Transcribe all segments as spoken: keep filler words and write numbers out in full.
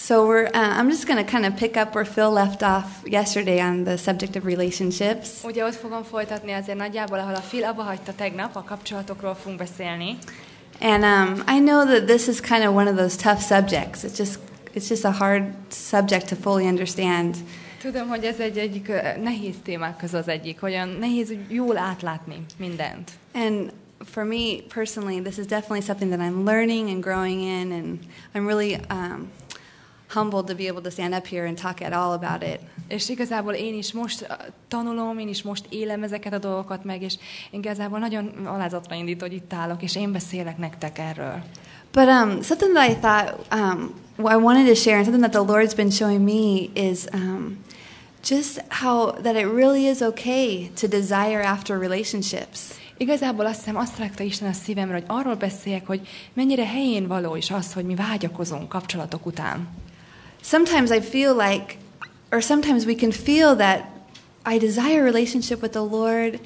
So we're, uh, I'm just going to kind of pick up where Phil left off yesterday on the subject of relationships. Ugye ott fogom folytatni azért nagyjából, ahol a Phil abba hagyta tegnap, a kapcsolatokról fogunk beszélni. And um, I know that this is kind of one of those tough subjects. It's just, it's just a hard subject to fully understand. Tudom, hogy ez egy egyik nehéz témák közül az egyik, olyan nehéz jól átlátni mindent. And for me personally, this is definitely something that I'm learning and growing in, and I'm really um, humbled to be able to stand up here and talk at all about it. És igazából én is most tanulom, én is most élem ezeket a dolgokat meg, és igazából nagyon alázatra indít, hogy itt állok, és én beszélek nektek erről. But um, something that I thought um, I wanted to share, and something that the Lord's been showing me is um, just how that it really is okay to desire after relationships. Igazából azt hiszem, azt rakta Isten a szívemre, hogy arról beszéljek, hogy mennyire helyén való is az, hogy mi vágyakozunk kapcsolatok után. Sometimes I feel like, or sometimes we can feel that I desire a relationship with the Lord,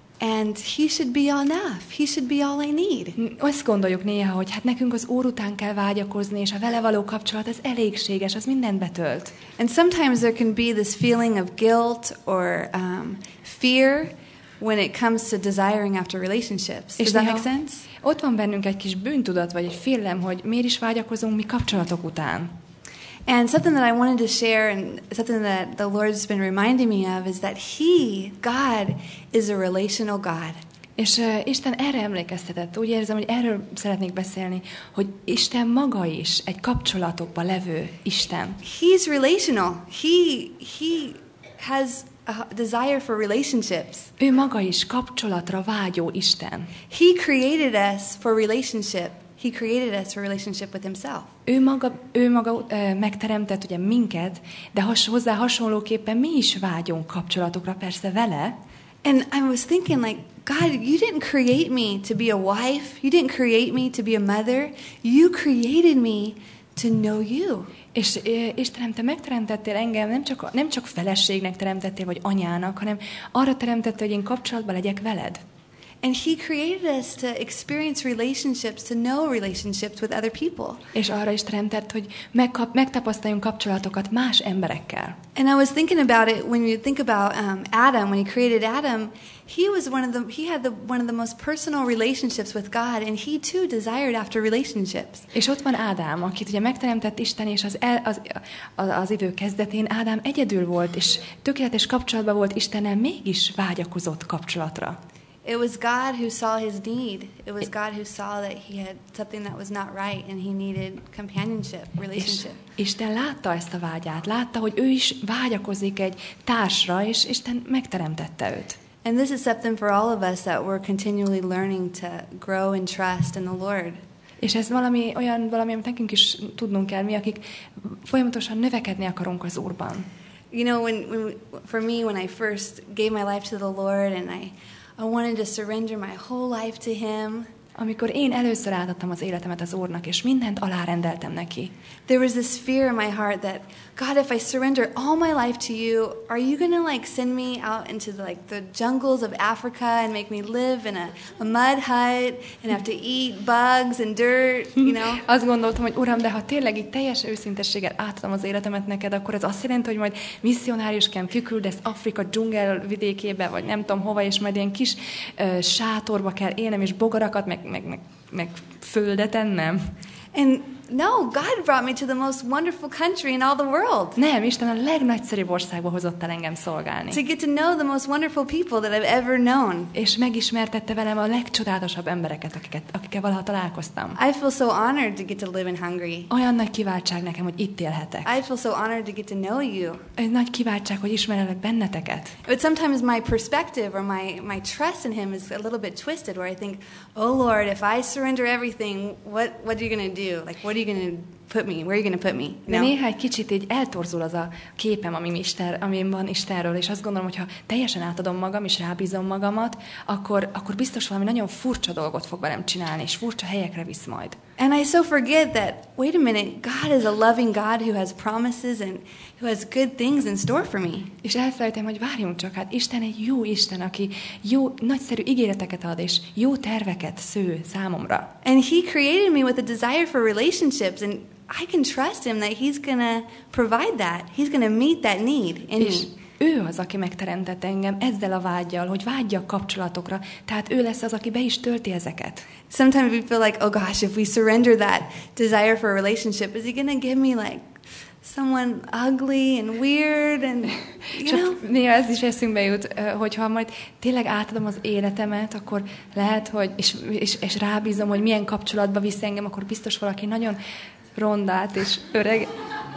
and He should be enough. He should be all I need. Azt gondoljuk néha, hogy hát nekünk az Úr után kell vágyakozni, és a vele való kapcsolat, ez elégséges, az mindent betölt. And sometimes there can be this feeling of guilt or um, fear when it comes to desiring after relationships. Does that make sense? Ott van bennünk egy kis bűntudat, vagy egy félelem, hogy miért is vágyakozunk mi kapcsolatok után. And something that I wanted to share, and something that the Lord's been reminding me of, is that He, God, is a relational God. És uh, Isten erre emlékeztetett. Úgy érzem, hogy erről szeretnék beszélni, hogy Isten maga is egy kapcsolatokban levő Isten. He's relational. He, he has a desire for relationships. Ő maga is kapcsolatra vágyó Isten. He created us for relationship. He created us for relationship with Himself. Ő maga, ő maga uh, megteremtett ugye minket, de has, hozzá hasonlóképpen mi is vágyunk kapcsolatokra, persze vele. And I was thinking, like, God, you didn't create me to be a wife. You didn't create me to be a mother. You created me to know you. És uh, Istenem, te megteremtettél engem, nem csak, nem csak feleségnek teremtettél, vagy anyának, hanem arra teremtettél, hogy én kapcsolatban legyek veled. And He created us to experience relationships, to know relationships with other people. És arra is teremtett, hogy megkap, megtapasztaljunk kapcsolatokat más emberekkel. And I was thinking about it when you think about um, Adam, when He created Adam, he was one of the he had the one of the most personal relationships with God, and he too desired after relationships. És ott van Ádám, akit ugye megteremtett Isten, és az, el, az, az, az idő kezdetén Ádám egyedül volt, és tökéletes kapcsolatban volt Istennel, mégis vágyakozott kapcsolatra. It was God who saw his need. It was God who saw that he had something that was not right, and he needed companionship, relationship. És Isten látta ezt a vágyát, látta, hogy ő is vágyakozik egy társra, és Isten megteremtette őt. And this is something for all of us that we're continually learning to grow and trust in the Lord. És ez valami olyan, valami, amit nekünk is tudnunk kell, mi, akik folyamatosan növekedni akarunk az Úrban. You know, when, when for me, when I first gave my life to the Lord, and I I wanted to surrender my whole life to Him. Amikor én először átadtam az életemet az Úrnak, és mindent alárendeltem neki. There was this fear in my heart that, God, if I surrender all my life to you, are you going to like send me out into the, like the jungles of Africa and make me live in a, a mud hut and have to eat bugs and dirt, you know? Azt gondoltam, hogy Uram, de ha tényleg így teljes őszintességgel átadom az életemet neked, akkor ez azt jelenti, hogy majd misszionáriusként kiküldesz Afrika dzsungel vidékébe, vagy nem tudom hova, és majd ilyen kis uh, sátorba kell élnem, és bogarakat, meg meg, meg, meg földet ennem. And no, God brought me to the most wonderful country in all the world. Nem, Isten a legnagyszerűbb országba hozott el engem szolgálni. To get to know the most wonderful people that I've ever known. És megismertette velem a legcsodálatosabb embereket, akiket, akikkel valaha találkoztam. I feel so honored to get to live in Hungary. Olyan nagy kiváltság nekem, hogy itt élhetek. I feel so honored to get to know you. Egy nagy kiváltság, hogy ismerelek benneteket. But sometimes my perspective or my, my trust in Him is a little bit twisted, where I think, oh Lord, if I surrender everything, what, what are you going to do? Like, what are you going to put me? Where are you going to put me? You De know? néha egy kicsit így eltorzul az a képem, ami Isten, amin van Istenről, és azt gondolom, hogy ha teljesen átadom magam, és rábízom magamat, akkor, akkor biztos valami nagyon furcsa dolgot fog velem csinálni, és furcsa helyekre visz majd. And I so forget that, wait a minute, God is a loving God who has promises and who has good things in store for me. És elfelejtem, hogy várjunk csak, hát Isten egy jó Isten, aki jó, nagyszerű ígéreteket ad, és jó terveket sző számomra. And He created me with a desire for relationships, and I can trust him that he's going to provide that. He's going to meet that need in És me. ő az, aki megteremtett engem ezzel a vággyal, hogy vágyjak kapcsolatokra. Tehát ő lesz az, aki be is tölti ezeket. Sometimes we feel like, oh gosh, if we surrender that desire for a relationship, is he going to give me like someone ugly and weird and, you know? Csak néha ez is eszünkbe jut, hogyha majd tényleg átadom az életemet, akkor lehet, hogy, és, és, és rábízom, hogy milyen kapcsolatba visz engem, akkor biztos valaki nagyon rondát és öreg,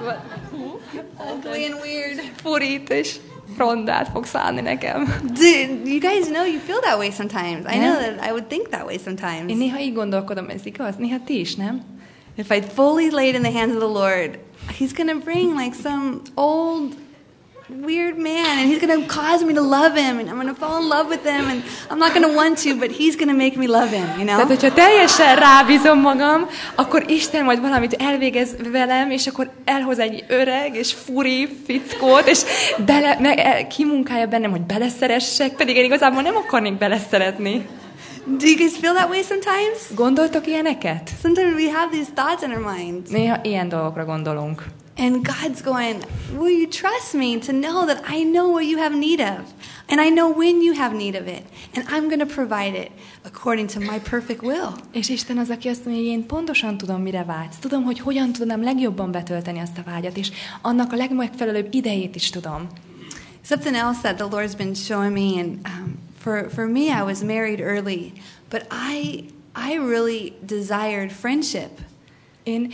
Ugly and weird. furít és rondát fog szállni nekem. Do you guys know you feel that way sometimes? I know that I would think that way sometimes. Én néha így gondolkodom, ez igaz? Néha ti is, nem? If I fully laid in the hands of the Lord, he's going to bring like some old weird man and he's going to cause me to love him and I'm going to fall in love with him and I'm not going to want to, but he's going to make me love him, you know? Tehát, hogyha teljesen rábízom magam, akkor Isten majd valamit elvégez velem, és akkor elhoz egy öreg és furi fickót, és bele, meg, kimunkálja bennem, hogy beleszeressek, pedig én igazából nem akarnék beleszeretni. Do you guys feel that way sometimes? Gondoltok ilyeneket? Sometimes we have these thoughts in our minds. Néha ilyen dolgokra gondolunk. And God's going, will you trust me to know that I know what you have need of? And I know when you have need of it. And I'm going to provide it according to my perfect will. És Isten az, aki azt mondja, hogy én pontosan tudom, mire vágysz. Tudom, hogy hogyan tudnám legjobban betölteni azt a vágyat, és annak a legmegfelelőbb idejét is tudom. Something else that the Lord's been showing me, and um, for, for me, I was married early, but I, I really desired friendship. Én,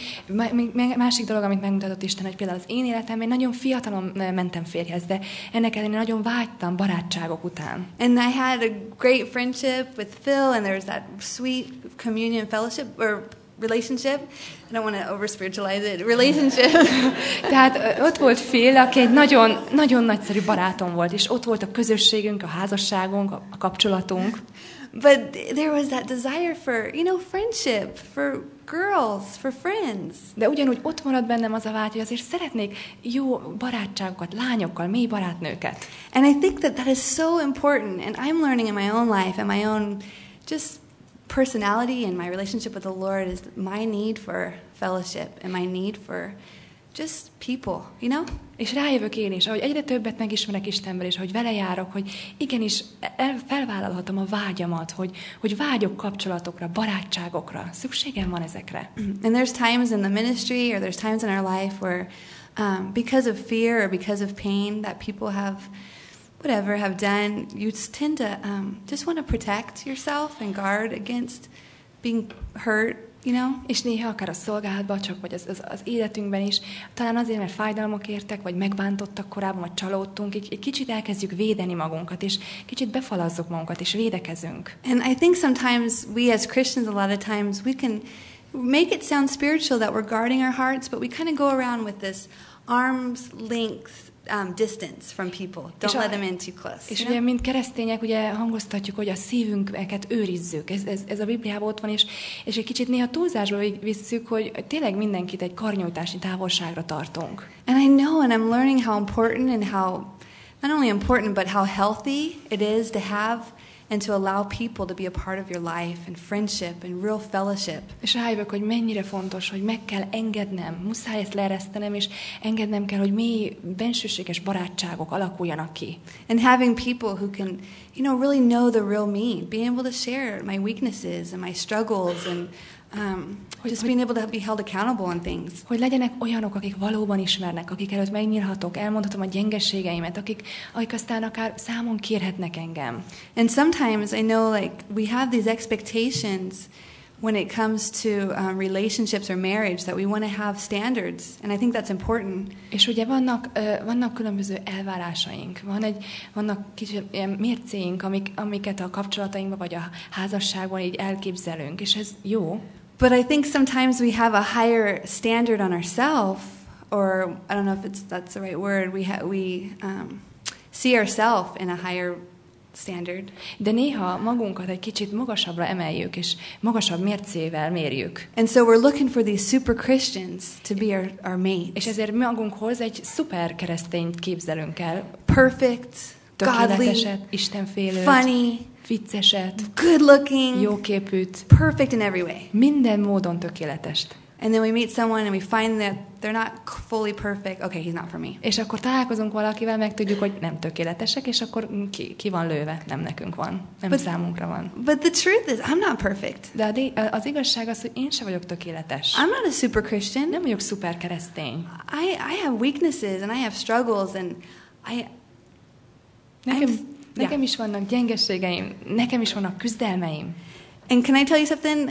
másik dolog, amit megmutatott Isten, hogy például az én életemben nagyon fiatalon mentem férjhez, de ennek ellenére nagyon vágytam barátságok után. And I had a great friendship with Phil, and there was that sweet communion fellowship, or relationship. I don't want to over-spiritualize it. Relationship. Tehát ott volt Phil, aki egy nagyon, nagyon nagyszerű barátom volt, és ott volt a közösségünk, a házasságunk, a kapcsolatunk. But there was that desire for, you know, friendship, for girls, for friends. De ugyanúgy ott maradt bennem az a vágy, hogy azért szeretnék jó barátságokat, lányokkal, mély barátnőket. And I think that that is so important, and I'm learning in my own life and my own just personality and my relationship with the Lord is my need for fellowship and my need for just people, you know? És rájövök én is, ahogy egyre többet megismerek Istenből, és hogy vele járok, hogy igenis el, felvállalhatom a vágyamat, hogy, hogy vágyok kapcsolatokra, barátságokra. Szükségem van ezekre. And there's times in the ministry or there's times in our life where um, because of fear or because of pain that people have whatever have done, you tend to um, just want to protect yourself and guard against being hurt. You know? És néha akár a szolgálatban, csak vagy az, az, az életünkben is, talán azért, mert fájdalmak értek, vagy megbántottak korábban, vagy csalódtunk, egy, egy kicsit elkezdjük védeni magunkat, és kicsit befalazzuk magunkat, és védekezünk. And I think sometimes we as Christians, a lot of times, we can make it sound spiritual that we're guarding our hearts, but we kind of go around with this arm's length Um, distance from people. Don't és let a, them in too close. És ugye, mint keresztények, ugye hangoztatjuk, hogy a szívünket őrizzük. Ez, ez, ez a Bibliában ott van, és, és egy kicsit néha túlzásba visszük, hogy tényleg mindenkit egy karnyújtásnyi távolságra tartunk. And I know, and I'm learning how important and how, not only important, but how healthy it is to have and to allow people to be a part of your life and friendship and real fellowship. És rájövök, hogy mennyire fontos, hogy meg kell engednem, muszáj ezt leeresztenem, és engednem kell, hogy mély, bensőséges barátságok alakuljanak ki. And having people who can, you know, really know the real me, being able to share my weaknesses and my struggles and um, just being able to be held accountable on things. Hogy legyenek olyanok, akik valóban ismernek, akik előtt megnyílhatok, elmondhatom a gyengeségeimet, akik, akik aztán akár számon kérhetnek engem. And sometimes I know, like, we have these expectations when it comes to um, relationships or marriage that we want to have standards, and I think that's important. És ugye vannak uh, vannak különböző elvárásaink, van egy vannak kicsit ilyen mércéink, amik amiket a kapcsolatainkban vagy a házasságban így elképzelünk, és ez jó. But I think sometimes we have a higher standard on ourselves, or I don't know if it's that's the right word. We ha- we um, see ourselves in a higher standard. De néha magunkat egy kicsit magasabbra emeljük, és magasabb mércével mérjük. And so we're looking for these super Christians to be our, our mates. És ezért magunkhoz egy szuper keresztényt képzelünk el. Perfect, godly, istenfélőt, funny, vicceset, good looking, jóképűt, perfect in every way. minden módon tökéletest. And then we meet someone and we find that they're not fully perfect. Okay, he's not for me. És akkor találkozunk valakivel, meg tudjuk, hogy nem tökéletesek, és akkor ki, ki van lőve, nem nekünk van, nem but, számunkra van. But the truth is, I'm not perfect. De az igazság az, hogy én sem vagyok tökéletes. I'm not a super Christian. Nem vagyok szuper keresztény. I, I have weaknesses and I have struggles and I... Nekem, nekem is vannak gyengeségeim, nekem is vannak küzdelmeim. And can I tell you something?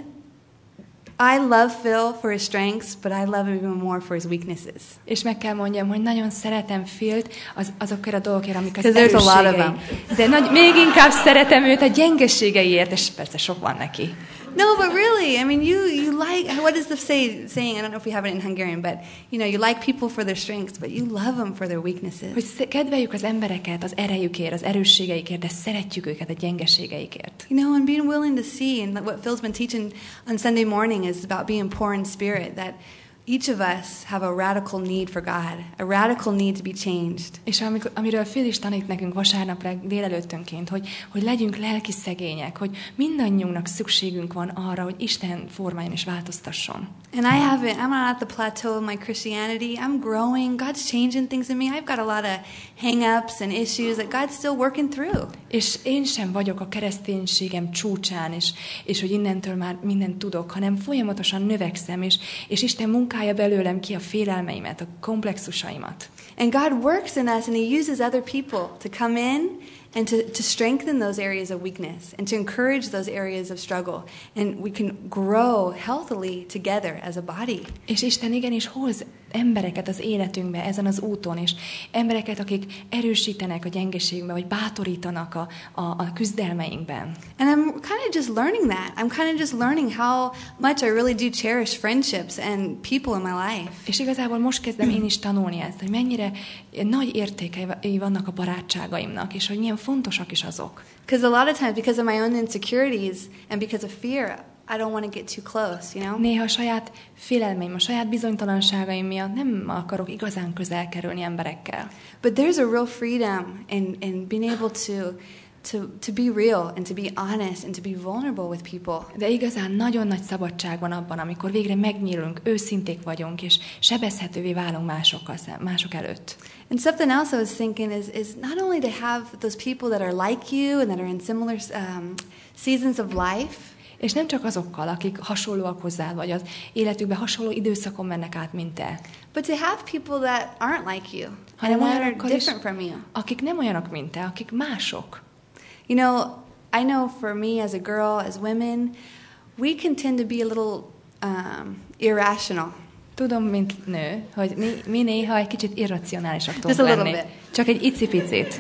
I love Phil for his strengths, but I love him even more for his weaknesses. És meg kell mondjam, hogy nagyon szeretem Philt az, azokért a dolgokért, amik az erősségei. De nagy, még inkább szeretem őt a gyengeségeiért, és persze sok van neki. No, but really, I mean, you you like, what is the say, saying? I don't know if we have it in Hungarian, but, you know, you like people for their strengths, but you love them for their weaknesses. Hogy kedveljük az embereket az erejükért, az erősségeikért, de szeretjük őket a gyengeségeikért. You know, and being willing to see, and what Phil's been teaching on Sunday morning is about being poor in spirit, that each of us have a radical need for God, a radical need to be changed. És amikor, amiről Phil is tanít nekünk vasárnap délelőttönként, hogy, hogy legyünk lelki szegények, hogy mindannyiunknak szükségünk van arra, hogy Isten formáján is változtasson. And I haven't, I'm not at the plateau of my Christianity. I'm growing. God's changing things in me. I've got a lot of hang-ups and issues that God's still working through. És én sem vagyok a kereszténységem csúcsán, és, és hogy innentől már mindent tudok, hanem folyamatosan növekszem, és, és Isten munkája belőlem ki a félelmeimet, a komplexusaimat. And God works in us, and He uses other people to come in and to, to strengthen those areas of weakness and to encourage those areas of struggle. And we can grow healthily together as a body. És Isten igenis hoz embereket az életünkbe ezen az úton, és embereket, akik erősítenek a gyengeségbe, vagy bátorítanak a, a, a küzdelmeinkben. And I'm kind of just learning that. I'm kind of just learning how much I really do cherish friendships and people in my life. És igazából most kezdem én is tanulni ezt, hogy mennyire nagy értékei vannak a barátságaimnak, és hogy milyen fontosak is azok. Because a lot of times, because of my own insecurities and because of fear, I don't want to get too close, you know? Néha a saját félelmeim, a saját bizonytalanságaim miatt nem akarok igazán közel kerülni emberekkel. But there's a real freedom in, in being able to, to, to be real and to be honest and to be vulnerable with people. De igazán nagyon nagy szabadság van abban, amikor végre megnyílunk, őszinték vagyunk, és sebezhetővé válunk másokkal, mások előtt. And something else I was thinking is, is not only to have those people that are like you and that are in similar um, seasons of life, és nem csak azokkal, akik hasonlóak hozzád, vagy az életükben hasonló időszakon mennek át, mint te. But to have people that aren't like you, hanem and that are olyanokkal different is, from you. akik nem olyanok, mint te, akik mások. You know, I know for me as a girl, as women, we can tend to be a little um, irrational. Tudom, mint nő, hogy mi, mi néha egy kicsit irracionálisak tudunk Just a lenni. little bit. Csak egy icipicit.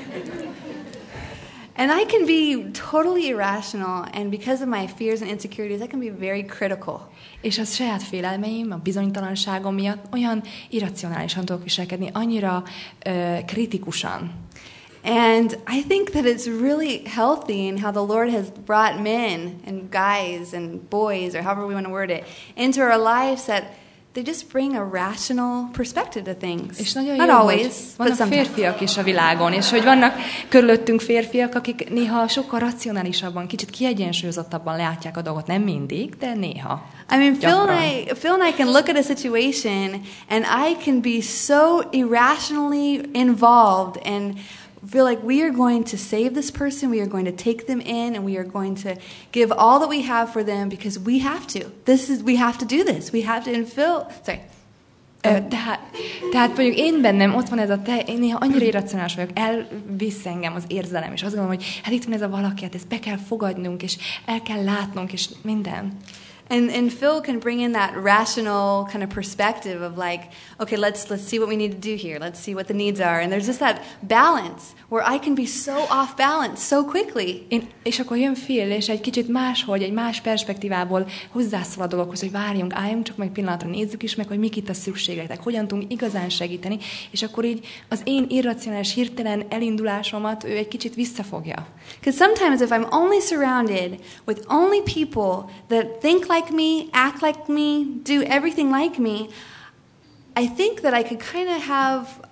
And I can be totally irrational, and because of my fears and insecurities, I can be very critical. És az saját félelmeim, a bizonytalanságom miatt olyan irracionálisan tudok viselkedni, annyira uh, kritikusan. And I think that it's really healthy in how the Lord has brought men and guys and boys, or however we want to word it, into our lives that they just bring a rational perspective to things. És nagyon Not jó, always, hogy but vannak sometimes. férfiak is a világon, és hogy vannak körülöttünk férfiak, akik néha sokkal racionálisabban, kicsit kiegyensúlyozottabban látják a dolgot. Nem mindig, de néha. I mean, Phil and Gyakran. I, Phil and I can look at a situation, and I can be so irrationally involved and feel like we are going to save this person, we are going to take them in, and we are going to give all that we have for them because we have to. This is we have to do this. We have to. And Phil, sorry. Tehát, tehát mondjuk én bennem ott van ez a te, én néha annyira irracionális vagyok, elvisz engem az érzelem, és azt gondolom, hogy hát itt van ez a valaki, hát ezt be kell fogadnunk, és el kell látnunk, és minden. And and Phil can bring in that rational kind of perspective of like, okay, let's let's see what we need to do here. Let's see what the needs are. And there's just that balance where I can be so off balance so quickly. Én, és akkor jön Phil, és egy kicsit máshogy, egy más perspektívából hozzászól a dologhoz, hogy várjunk, álljunk csak meg pillanatra, nézzük is meg, hogy mik itt a szükségletek, hogyan tudunk igazán segíteni, és akkor így az én irracionális, hirtelen elindulásomat ő egy kicsit visszafogja. Because sometimes if I'm only surrounded with only people that think like me, act like me, do everything like me, I think that I could kind of have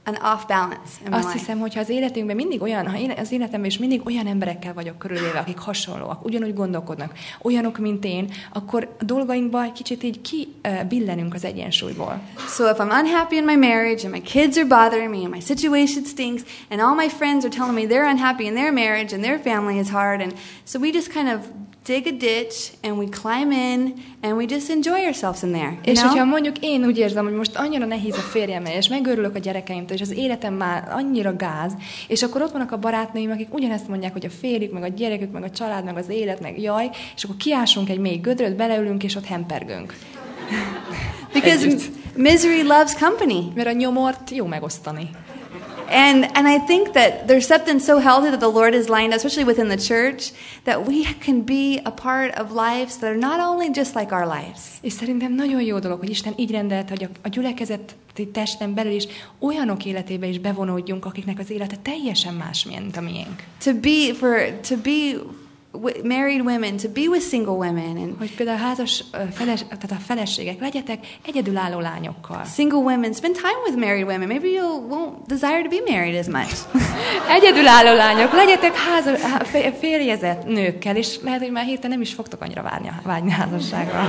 an off balance in my Azt life. hiszem, hogy ha az életünkben mindig olyan, ha én az életemben is mindig olyan emberekkel vagyok körülvéve, akik hasonlóak, ugyanúgy gondolkodnak, olyanok, mint én, akkor a dolgainkban egy kicsit így kibillenünk az egyensúlyból. So if I'm unhappy in my marriage and my kids are bothering me and my situation stinks and all my friends are telling me they're unhappy in their marriage and their family is hard, and so we just kind of dig a ditch and we climb in and we just enjoy ourselves in there. És know? hogyha mondjuk én úgy érzem, hogy most annyira nehéz a férjemmel, és megőrülök a gyerekeimtől, és az életem már annyira gáz, és akkor ott vannak a barátnőim, akik ugyanezt mondják, hogy a férjük, meg a gyerekük, meg a család, meg az élet, meg jaj, és akkor kiásunk egy mély gödröt, beleülünk, és ott hempergünk. Because misery loves company. Mert a nyomort jó megosztani. And and I think that there's something so healthy that the Lord has lined up, especially within the church, that we can be a part of lives that are not only just like our lives. És szerintem nagyon jó dolog, hogy Isten így rendelte, hogy a, a gyülekezeti testen belül is olyanok életébe is bevonódjunk, akiknek az élete teljesen más, mint a miénk. To be for to be w- married women, to be with single women, and Hogy például házas, ö, feles, tehát a feleségek legyetek egyedülálló lányokkal. single women spend time with married women. Maybe you won't desire to be married as much. Egyedülálló lányok, legyetek háza, há- fé- férjezett nőkkel, és lehet, hogy már hirtelen nem is fogtok annyira várni, vágyni házasságra.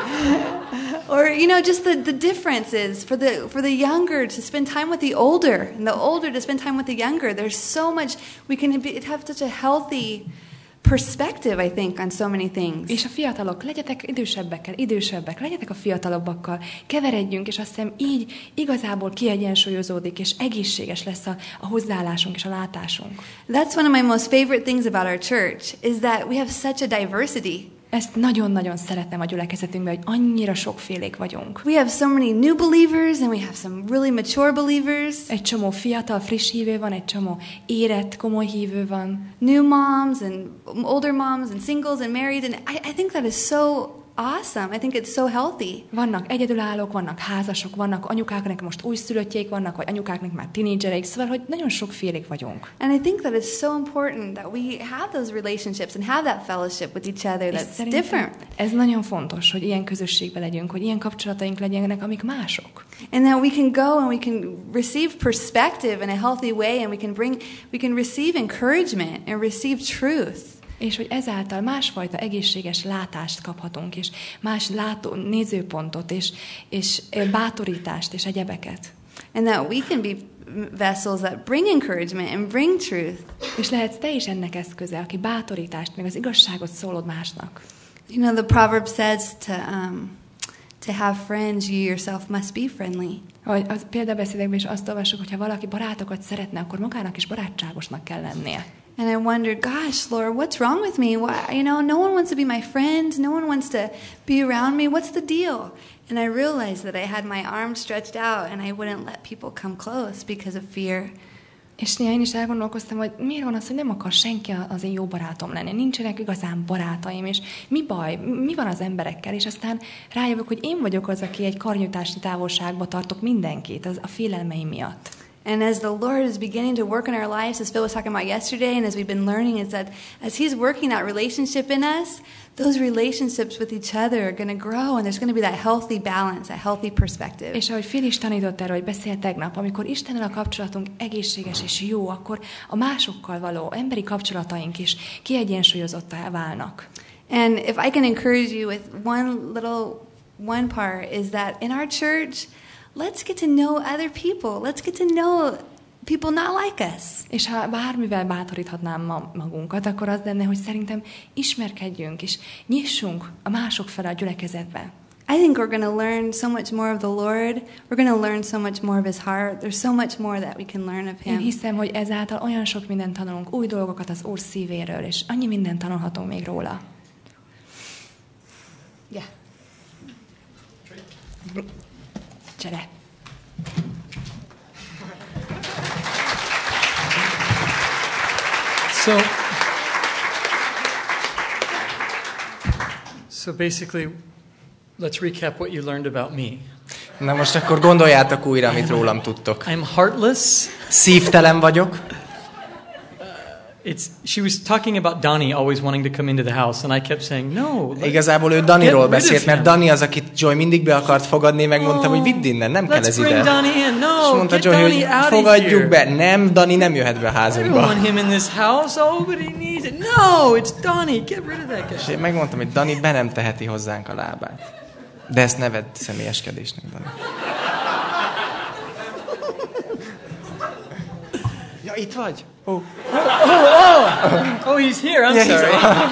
Or you know, just the, the differences for the for the younger to spend time with the older, and the older to spend time with the younger. There's so much we can be, have such a healthy perspective, I think, on so many things. És a fiatalok, legyetek idősebbekkel, idősebbek, legyetek a fiatalabbakkal, keveredjünk, és azt hiszem így igazából kiegyensúlyozódik, és egészséges lesz a, a hozzáállásunk és a látásunk. That's one of my most favorite things about our church is that we have such a diversity. Ezt nagyon-nagyon szeretem a gyülekezetünkben, hogy annyira sokfélék vagyunk. We have so many new believers and we have some really mature believers. Egy csomó fiatal, friss hívő van, egy csomó érett, komoly hívő van. New moms and older moms and singles and married, and I, I think that is so awesome. I think it's so healthy. Vannak egyedülállók, vannak házasok, vannak anyukáknak most újszülöttjeik vannak, vagy anyukáknak már tinédzsereik, szóval, hogy nagyon sokfélék vagyunk. And I think that it's so important that we have those relationships and have that fellowship with each other És that's szerintem different. ez nagyon fontos, hogy ilyen közösségben legyünk, hogy ilyen kapcsolataink legyenek, amik mások. And that we can go and we can receive perspective in a healthy way, and we can bring, we can receive encouragement and receive truth. És hogy ezáltal másfajta egészséges látást kaphatunk, és más látó, nézőpontot, és, és bátorítást, és egyebeket. And that we can be vessels that bring encouragement and bring truth. És lehetsz te is ennek eszköze, aki bátorítást, meg az igazságot szólod másnak. You know, the proverb says to um, to have friends, you yourself must be friendly. Hogy az példabeszédekben is azt olvassuk, hogy ha valaki barátokat szeretne, akkor magának is barátságosnak kell lennie. And I wondered, gosh, Lord, what's wrong with me? Why, you know, no one wants to be my friend. No one wants to be around me. What's the deal? And I realized that I had my arms stretched out and I wouldn't let people come close because of fear. És néha én is elgondolkoztam, hogy miért van az, hogy nem akar senki az én jó barátom lenni. Nincsenek igazán barátaim, és mi baj, mi van az emberekkel? És aztán rájövök, hogy én vagyok az, aki egy karnyújtási távolságba tartok mindenkit az a félelmeim miatt. And as the Lord is beginning to work in our lives, as Phil was talking about yesterday, and as we've been learning, is that as He's working that relationship in us, those relationships with each other are going to grow, and there's going to be that healthy balance, that healthy perspective. És ahogy Phil is tanított erről, hogy beszélt tegnap, amikor Istennel a kapcsolatunk egészséges és jó, akkor a másokkal való emberi kapcsolataink is kiegyensúlyozottá válnak. And if I can encourage you with one little, one part, is that in our church, let's get to know other people. Let's get to know people not like us. És ha bármivel bátoríthatnám ma magunkat, akkor az lenne, hogy szerintem ismerkedjünk, és nyissunk a mások felé a gyülekezetbe. I think we're going to learn so much more of the Lord. We're going to learn so much more of His heart. There's so much more that we can learn of Én Him. hiszem, hogy ezáltal olyan sok mindent tanulunk, új dolgokat az Úr szívéről, és annyi mindent tanulhatunk még róla. Yeah. Csere! So, so basically, let's recap what you learned about me. Na most akkor gondoljátok újra, amit rólam tudtok. I'm heartless, Szívtelen vagyok, it's she was talking about Donnie always wanting to come into the house, and I kept saying no. Igazából ő Daniról beszélt, mert Dani az, akit Joy mindig be akart fogadni, megmondtam, hogy vidd innen, nem kell ez ide. Let's bring Donnie in. No, és mondta get Joy, Donnie hogy out fogadjuk of be. here. Nem, Dani nem jöhet be a I don't házunkba. want him in this house. Oh, but he needs it. No, it's Donnie. Get rid of that guy. És én megmondtam, hogy Dani be nem teheti hozzánk a lábát. De ezt ne vedd személyeskedésnek, Dani. Ja, itt vagy? Oh, oh, oh, oh, oh, he's here. I'm Yeah, he's sorry.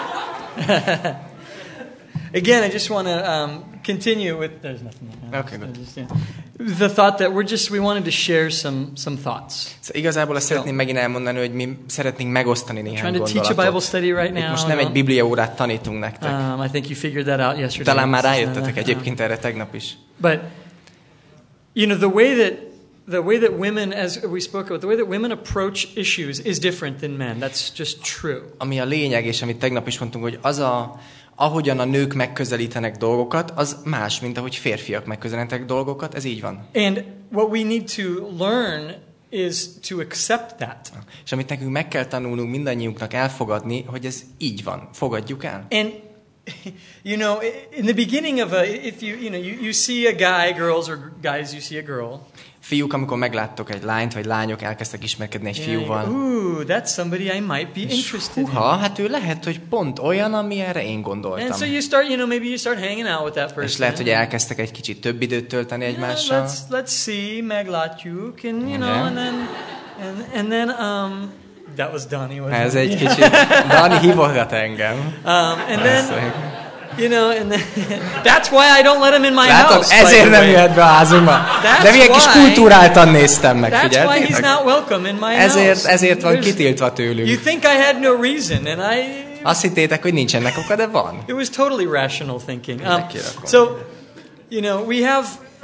Again, I just want to um, continue with. There's nothing. Okay, good. Just, yeah. The thought that we're just we wanted to share some some thoughts. Szóval igazából azt szeretném megint elmondani, hogy mi szeretnénk megosztani néhány Trying to teach gondolatot. a Bible study right now. Itt most nem egy Biblia órát tanítunk nektek. Um, I think you figured that out yesterday. Talán már rájöttetek egyébként erre tegnap is. But you know the way that the way that women, as we spoke about, the way that women approach issues is different than men. That's just true. Ami a lényeg, és amit tegnap is mondtunk, hogy az a ahogyan a nők megközelítenek dolgokat, az más, mint ahogy férfiak megközelítenek dolgokat, ez így van. And what we need to learn is to accept that. És amit nekünk meg kell tanulnunk mindannyiunknak elfogadni, hogy ez így van. Fogadjuk el. And you know, in the beginning of a, if you, you know, you, you see a guy, girls or guys, you see a girl. Fiúk, amikor megláttok egy lányt, vagy lányok elkezdtek ismerkedni egy fiúval. Ooh, that's somebody I might be interested in. Húha, hát ő lehet, hogy pont olyan, amilyenre én gondoltam. And so you start, you know, maybe you start hanging out with that person. És lehet, hogy elkezdtek egy kicsit több időt tölteni egymással. Yeah, let's let's see, meglátjuk, and you know, Yeah. and then and and then um, that was Donnie. Wasn't Ez it? egy kicsit... Dani hívogat engem. Um, and then, you know, and then, that's why I don't let him in my Látod, house. by ezért the nem way. jöhet be a házunkba. That's De milyen kis why- kultúráltan néztem meg, That's why he's figyeltétek? not welcome in my Ezért, house. ezért van There's- kitiltva tőlünk. You think I had no reason, and I. Azt hittétek, hogy nincsenek oka, de van. It was totally rational thinking. Um, Megkirakom. so, you know, we have. Uh,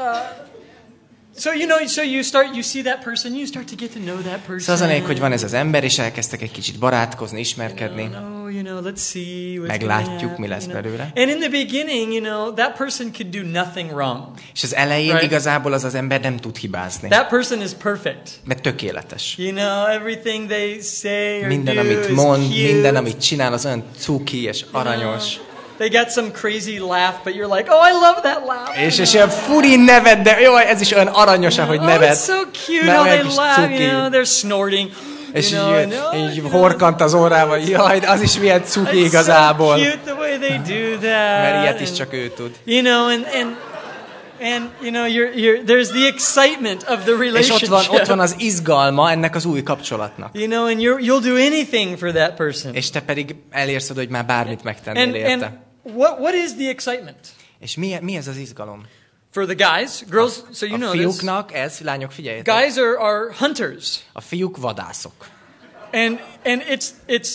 so you know, so you start, you see that person, you start to get to know that person. Szóval az a lényeg, hogy van ez az ember, és elkezdtek egy kicsit barátkozni, ismerkedni. No, you know, let's see what's Meglátjuk, going on, mi lesz you know. belőle. And in the beginning, you know, that person could do nothing wrong. És az elején Right. igazából az az ember nem tud hibázni. That person is perfect. Mert tökéletes. You know, everything they say or Minden, do amit is mond, cute. minden, amit csinál, az olyan cuki és aranyos. They got some crazy laugh, but you're like, oh, I love that laugh. És, és olyan furi neved, de jó, ez is olyan aranyos, ahogy Oh, neved. it's so cute Mert how olyan they kis laugh, cuki. you know, they're snorting. És you know, így, and, oh, így you know, horkant az órával, jaj, az is milyen cuki it's igazából. so cute the way they do that. Mert ilyet is and, csak ő tud. You know, and and and you know, you're you're there's the excitement of the És relationship. ott van, ott van az izgalma ennek az új kapcsolatnak. You know, and you're, you'll do anything for that person. És te pedig elérsz oda, hogy már bármit megtennél And érte. and what what is the excitement És mi, mi ez az izgalom? for the guys? Girls, so you A know this. fiúknak ez, lányok figyeljetek, Guys are are hunters. a fiúk vadászok. And and it's it's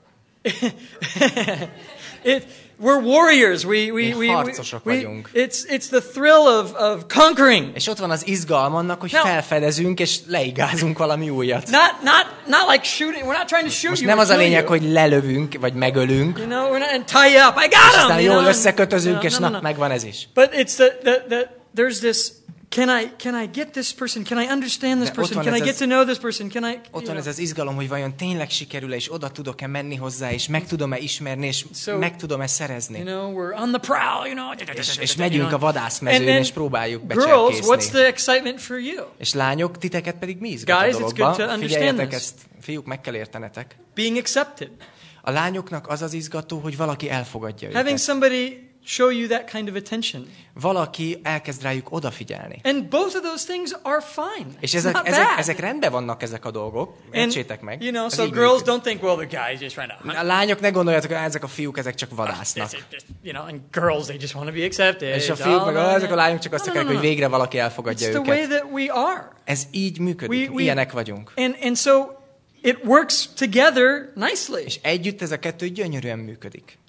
it we're warriors. We we Mi we, we, harcosok we vagyunk. it's it's the thrill of of conquering. És ott van az izgalom annak, hogy No. felfedezünk és leigázunk valami újat. Not not not like shooting. We're not trying to shoot Most you. nem or az a kill lényeg, you. hogy lelövünk, vagy megölünk, You know, we're not and tie you up. I got és him. aztán you jól know? összekötözünk, No, és no, no, na, no. megvan ez is. But it's the, the, the there's this. Can I can I get this person? Can I understand this De ott person? van Can ez I get az- to know this person? Can I? Ott you van ez know? az izgalom, hogy vajon tényleg sikerül és oda tudok-e menni hozzá, és meg tudom-e ismerni, és So, meg tudom-e You szerezni. know, we're on the prowl. You know, És, és megyünk a vadászmezőn, And then, és próbáljuk girls, what's becserkészni. the excitement for you? És lányok, titeket pedig mi izgat Guys, a it's dologba? good to understand Figyeljetek, this. ezt fiúk, meg kell értenetek. Being accepted, A lányoknak az az izgató, hogy valaki elfogadja having őket. somebody show you that kind of attention, Valaki elkezd rájuk odafigyelni. and both of those things are fine. És It's ezek, not ezek, bad. ezek rendben vannak ezek a dolgok. Értsétek meg. You know, Ez so így girls működik. don't think, well, the guys just trying to hunt. A lányok ne gondoljatok, hogy ezek a fiúk, ezek csak vadásznak. This is just, you know, and girls, they just want to be accepted. És a It's fiúk all meg, about "Ah, ezek a that." lányok csak azt No, no, akarják, no, hogy no. végre valaki elfogadja It's the way őket. that we are. Ez így működik. We- we- Ilyenek vagyunk. And and so it works together nicely. És együtt ez a kettő gyönyörűen működik.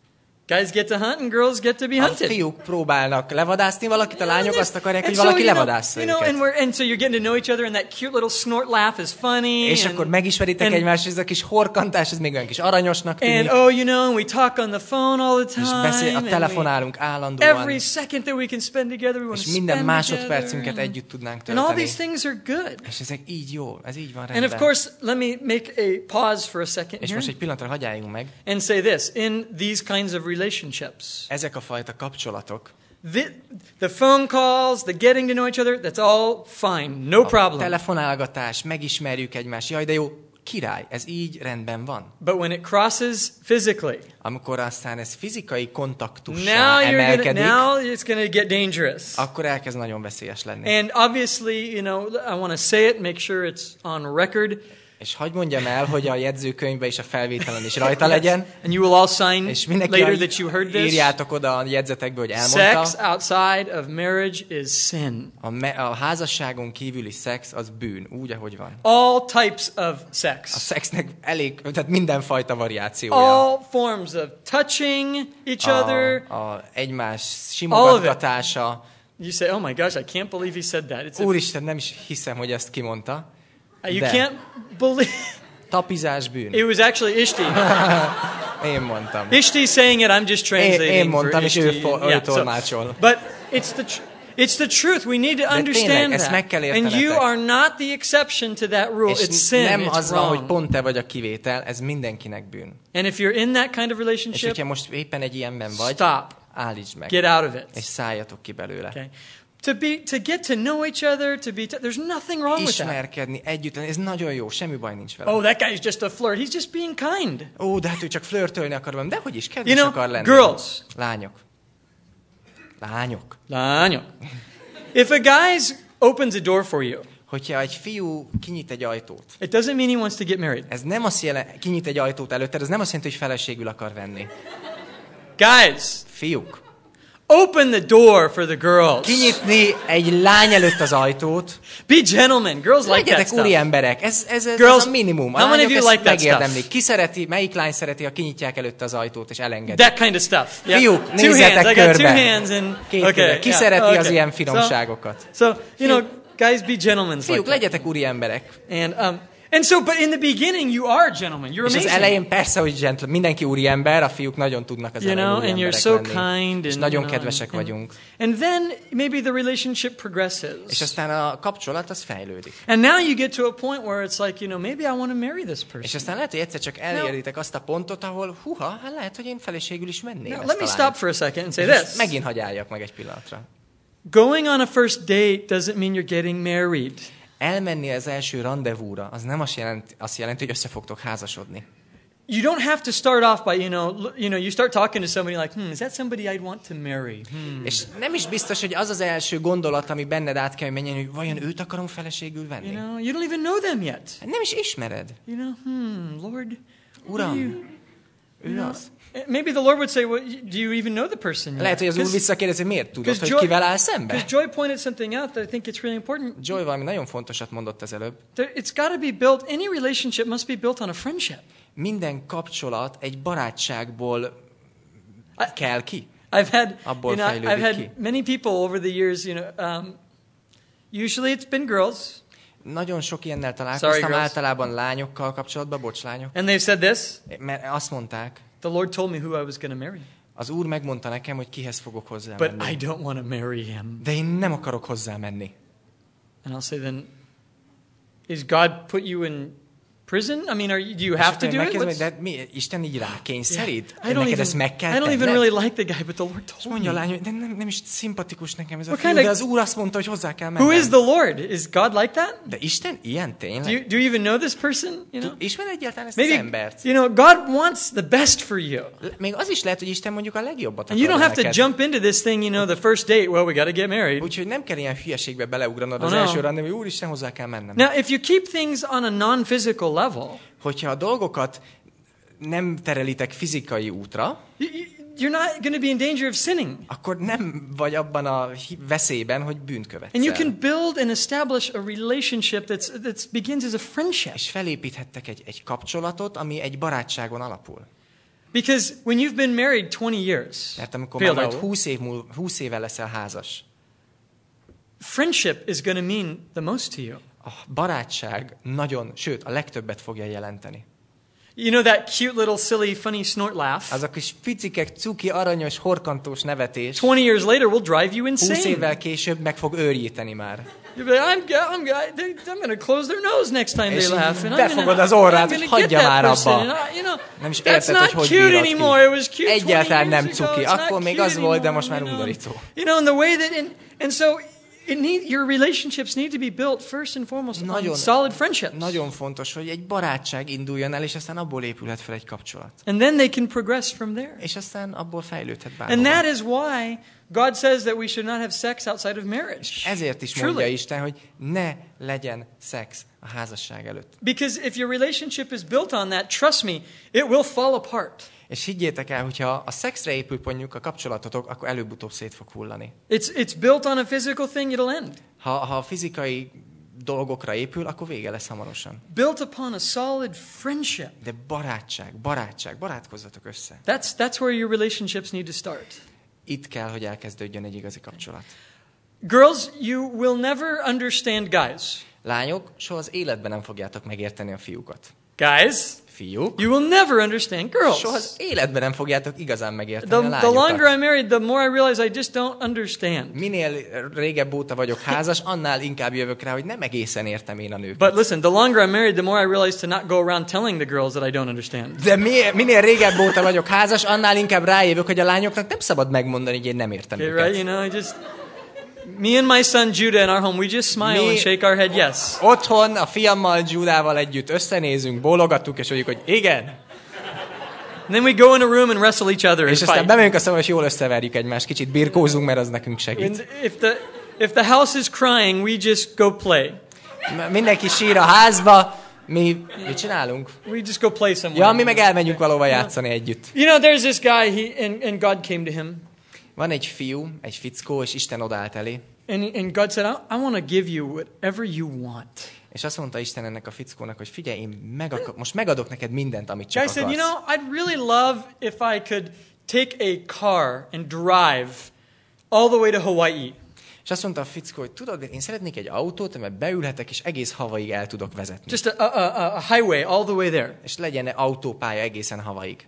Guys get to hunt and girls get to be A hunted. fiúk próbálnak levadászni valakit, a lányok azt akarják, hogy And so, valaki you know, levadásza you know, őket. and we're and so you're getting to know each other, and that cute little snort laugh is funny. És and, akkor megismeritek and, egymást, és ez a kis horkantás, ez még olyan kis aranyosnak and tűnik. oh, you know, and we talk on the phone all the És time. beszél, a and we- telefonálunk állandóan. Every second that we can spend together, we want És to minden spend másodpercünket together. együtt tudnánk And all tölteni. these things are good. És ezek így jó, ez így van And rendben. of course, let me make a pause for a second És here most egy pillanatra hagyj álljunk meg. and say this. In these kinds of relationships, Ezek a fajta kapcsolatok, the, the phone calls, the getting to know each other, that's all fine. No a problem. telefonálgatás, megismerjük egymást, jaj, de jó, király, ez így rendben van. But when it crosses physically, Amikor aztán ez fizikai now kontaktussá you're gonna, emelkedik, now it's going to get dangerous. akkor elkezd nagyon veszélyes lenni. And obviously, you know, I want to say it, make sure it's on record. És hadd mondjam el, hogy a jegyzőkönyvben és a felvételen is rajta legyen, And you will all sign és mindenki later a- that you heard this. írjátok oda a jegyzetekbe, hogy Sex elmondta. outside of marriage is sin. A, me- a házasságon kívüli szex az bűn, úgy, ahogy van. All types of A sex. szexnek elég, tehát mindenfajta variációja. All forms of touching each other. A, a egymás simogatgatása. You say, oh my gosh, I can't believe he said that. It's a, Úristen, nem is hiszem, hogy ezt kimondta. you de. can't believe. Tapizás bűn. It was actually Ishti. Én mondtam. Ishti saying it, I'm just translating. Én, én mondtam, for és ő, Ishti. fo- ő Yeah, so- tolmácsol. But it's the tr- it's the truth. We need to tényleg, understand ezt meg that. kell And you értenetek. are not the exception to that rule. És It's sin. nem It's az van, hogy wrong. pont te vagy a kivétel, ez mindenkinek bűn. And if you're in that kind of És relationship, hogyha most éppen egy ilyenben vagy, stop. állítsd meg, Get out of it. és szálljatok ki belőle. Okay. To be to get to know each other, to be t- there's nothing wrong with that. Ismerkedni együtt, ez nagyon jó, semmi baj nincs vele. Oh, that guy is just a flirt. He's just being kind. Ó, de hát ő csak flörtölni akar velem, de hogy is, kedves You know, akar lenni. girls. Lányok. Lányok. Lányok. If a guy opens a door for you, Hogyha egy fiú kinyit egy ajtót, it doesn't mean he wants to get married. ez nem azt jelenti, kinyit egy ajtót előtte, ez nem azt jelenti, hogy feleségül akar venni. Guys, Fiúk, open the door for the girls. kinyitni egy lány előtt az ajtót, Be gentlemen. Girls like that legyetek stuff. úri emberek, ez, ez, ez Girls, az a minimum. A how many of lányok you ezt like that megérdemlik. stuff? Ki szereti, melyik lány szereti, ha kinyitják előtte az ajtót és elengedik? That kind of stuff. Yeah. Fiúk, two nézzetek hands. I got two körbe. hands and Két okay. kezek. Ki yeah, szereti okay. az ilyen So, finomságokat? so you know, guys, be gentlemen. Like Fiúk, that. legyetek úri emberek. And um, and so, but in the beginning, you are gentlemen. You're És az amazing. elején persze, hogy gentle, mindenki úri ember, a fiúk nagyon tudnak az You elején know, úri and you're emberek so lenni. kind, És and nagyon you know, kedvesek and, vagyunk. and then maybe the relationship progresses. És aztán a kapcsolat az fejlődik. And now you get to a point where it's like, you know, maybe I want to marry this És person. aztán lehet, hogy egyszer csak eléritek azt a pontot, ahol huha, hát lehet, hogy én feleségül is menném Now, ezt let a me lányt. stop for a second and say És most this. megint hagyjáljak meg egy pillanatra. Going on a first date doesn't mean you're getting married. Elmenni az első rendezvúra, az nem azt jelenti, azt jelenti, hogy össze fogtok házasodni. You don't have to start off by, you know, l- you know, you start talking to somebody like, hmm, is that somebody I'd want to marry? Hmm. És nem is biztos, hogy az az első gondolat, ami benned át kell, hogy menjen, hogy vajon őt akarom feleségül venni. You know, you don't even know them yet. Nem is ismered. You know, hmm, Lord, Uram, ő you know, az. maybe the Lord would say, well, do you even know the person yet? Lehet, hogy az úr 'Cause- visszakérdezi, hogy miért tudod, because hogy Joy- kivel áll Because szembe? Joy pointed something out that I think it's really important. Joy valami nagyon fontosat mondott az előbb. There, it's got to be built, any relationship must be built on a friendship. Minden kapcsolat egy barátságból kell ki. I've had, Abból you know, I've fejlődik had ki. many people over the years, you know, um, usually it's been girls, Nagyon sok ilyennel Sorry, találkoztam, girls. általában lányokkal kapcsolatban, bocs lányok, and they've said this, mert azt mondták, the Lord told me who I was going to marry, az úr megmondta nekem, hogy kihez fogok hozzá but I menni. don't want to marry him. De én nem akarok hozzá menni. And I'll say then, is God put you in prison? I mean, are you, do you have to do it? Megkérdezem, What's- de mi, Isten így rá kényszerít? I don't Neked ezt even, meg kell I don't even tenned? really like the guy, but the Lord És told mondja a me. lány, hogy de nem, nem is szimpatikus nekem ez a What fiú, kind de of- az úr azt mondta, hogy hozzá kell Who mennem. is the Lord? Is God like that? De Isten ilyen Do you, tényleg? do you even know this person? You know, Ismer egyáltalán ezt az maybe embert? you know God wants the best for you, Még az is lehet, hogy Isten mondjuk a legjobbat and you don't akarja have to neked. jump into this thing. You know, the first date. Well, we got to get married. Úgyhogy nem kell ilyen hülyeségbe beleugranod Oh, az no. első random, hogy úristen, hozzá kell mennem. Now, if you keep things on a non-physical level, Hogyha a dolgokat nem terelitek fizikai útra, you, you- you're not going to be in danger of sinning. akkor nem vagy abban a hi- veszélyben, hogy bűnt követsz And you el. can build and establish a relationship that's that begins as a friendship. És felépíthettek egy, egy kapcsolatot, ami egy barátságon alapul. Because when you've been married twenty years, Mert amikor már például, majd húsz, év múl, húsz éve leszel házas, friendship is going to mean the most to you. a barátság nagyon, sőt, a legtöbbet fogja jelenteni. You know that cute little silly funny snort laugh? Az a kis picikek, cuki, aranyos, horkantós nevetés twenty years later will drive you húsz insane. évvel később meg fog őrjíteni már. You'll be like, I'm, I'm, I'm going to close their nose next time És they laugh. And I'm befogod gonna, az orrát, I'm hogy gonna get hagyja that már person. abba. And I, you know, Nem is that's érted, not hogy hogy cute bírod anymore. ki. It was cute Egyáltalán twenty nem years ago. cuki. It's not Akkor még cute az volt, de anymore, most már you know. undorító. You know, and the way that, and, and so it need, your relationships need to be built first and foremost Nagyon, on solid friendships. nagyon fontos, hogy egy barátság induljon el, és aztán abból épülhet fel egy kapcsolat. And then they can progress from there. És aztán abból fejlődhet And bárhova. that is why God says that we should not have sex outside of marriage. Ezért is mondja Truly. Isten, hogy ne legyen szex a házasság előtt. Because if your relationship is built on that, trust me, it will fall apart. És higgyétek el, hogyha a szexre épül mondjuk a kapcsolatotok, akkor előbb-utóbb szét fog hullani. It's, it's built on a physical thing, it'll end. Ha, ha a fizikai dolgokra épül, akkor vége lesz hamarosan. Built upon a solid friendship. De barátság, barátság, barátkozzatok össze. That's, that's where your relationships need to start. Itt kell, hogy elkezdődjön egy igazi kapcsolat. Girls, you will never understand guys. Lányok, soha az életben nem fogjátok megérteni a fiúkat. Guys, Fiúk, you will never understand girls. soha az életben nem fogjátok igazán megérteni The, a the lányokat. longer I'm married, the more I realize I just don't understand. Minél régebb óta vagyok házas, annál inkább jövök rá, hogy nem egészen értem én a nőket. But listen, the longer I'm married, the more I realize to not go around telling the girls that I don't understand. De mi, minél régebb óta vagyok házas, annál inkább rájövök, hogy a lányoknak nem szabad megmondani, hogy én nem értem Okay, őket. right? You know, I just me and my son Judah in our home, we just smile Mi- and shake our head yes. Otthon a fiammal, Judával együtt összenézünk, bólogatunk, és mondjuk, hogy igen. And then we go in a room and wrestle each other and És aztán fight. bemegyünk a szobába, és jól összeverjük egymást, kicsit birkózunk, mert az nekünk segít. And if the if the house is crying, we just go play. M- Mindenki sír a házba, mi mit csinálunk? We just go play somewhere. Ja, mi meg elmegyünk valahova játszani együtt. You know, there's this guy, he and, and God came to him, Van egy fiú, egy fickó, és Isten odállt elé, and and God said, I, I want to give you whatever you want. és azt mondta Isten ennek a fickónak, hogy figyelj, én meg akar, most megadok neked mindent, amit csak Guy said, akarsz. you know, I'd really love if I could take a car and drive all the way to Hawaii. És azt mondta a fickó, hogy tudod, én szeretnék egy autót, amiben beülhetek, és egész Havaig el tudok vezetni. Just a, a, a, a highway all the way there. És legyen autópálya egészen Havaig.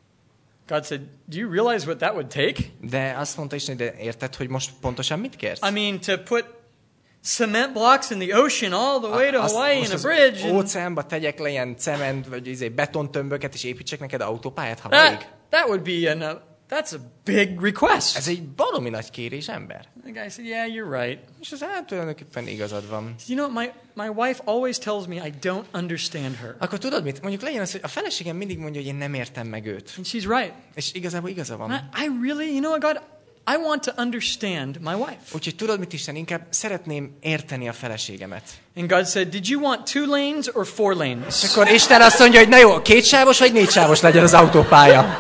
God said, do you realize what that would take? De azt mondta Isten, de érted, hogy most pontosan mit kérsz? I mean, to put cement blocks in the ocean all the way to Azt- Hawaii most in a az bridge. And óceánba tegyek le ilyen cement, vagy izé betontömböket, és építsek neked autópályát Havaig? that, that would be an, uh, that's a big request. Ez egy baromi nagy kérés, ember. The guy said, yeah, you're right. És az hát tulajdonképpen igazad van. You know, my, my wife always tells me I don't understand her. Akkor tudod mit? Mondjuk legyen az, hogy a feleségem mindig mondja, hogy én nem értem meg őt. And she's right. És igazából igaza van. I, I really, you know what, God, I want to understand my wife. Úgyhogy tudod mit, Isten? Inkább szeretném érteni a feleségemet. And God said, did you want two lanes or four És lanes? akkor Isten azt mondja, hogy na jó, kétsávos vagy négysávos legyen az autópálya.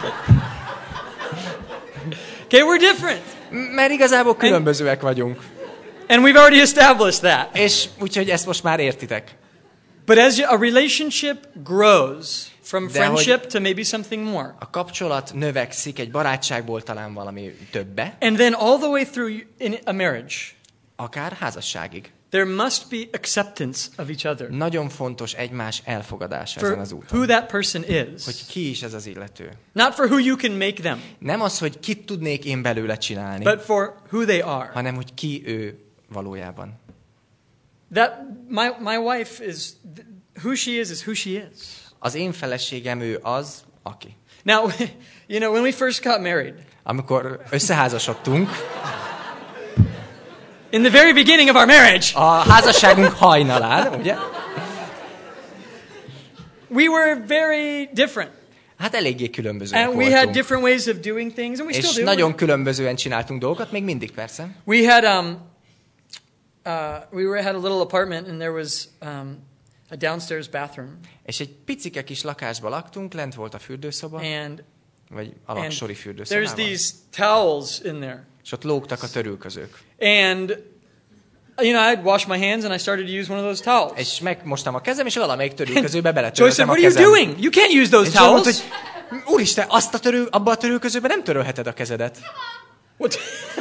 Okay, we're different. M- Mert igazából különbözőek vagyunk. And we've already established that. És úgyhogy ezt most már értitek. But as a relationship grows from De hogy- friendship to maybe something more, A kapcsolat növekszik egy barátságból talán valami többe, and then all the way through in a marriage, akár házasságig. there must be acceptance of each other Nagyon fontos egymás elfogadása ezen for az úton. who that person is. Hogy ki is ez az illető. Not for who you can make them, Nem az, hogy kit tudnék én belőle csinálni, but for who they are. hanem hogy ki ő valójában. That my my wife is who she is is who she is. Az én feleségem ő az, aki. Now, you know, when we first got married, Amikor összeházasodtunk, in the very beginning of our marriage, a házasságunk hajnalán, ugye? we were very different. Hát eléggé különbözőek And we had voltunk. different ways of doing things, and we És still do. nagyon különbözően csináltunk dolgokat, még mindig persze. We had um, uh, we were had a little apartment, and there was um, a downstairs bathroom, És egy picike kis lakásba laktunk, lent volt a fürdőszoba, and vagy and alaksori there's fürdőszobában. these towels in there, És ott lógtak a törülközők. and you know, I'd wash my hands, and I started to use one of those towels. És megmostam a kezem, és valamelyik törülközőbe Joy said, beletöröltem a "What are you kezem. doing? You can't use those És Joy mondta, towels." hogy Úristen, azt a törő, abba a törülközőben nem törölheted a kezedet. What?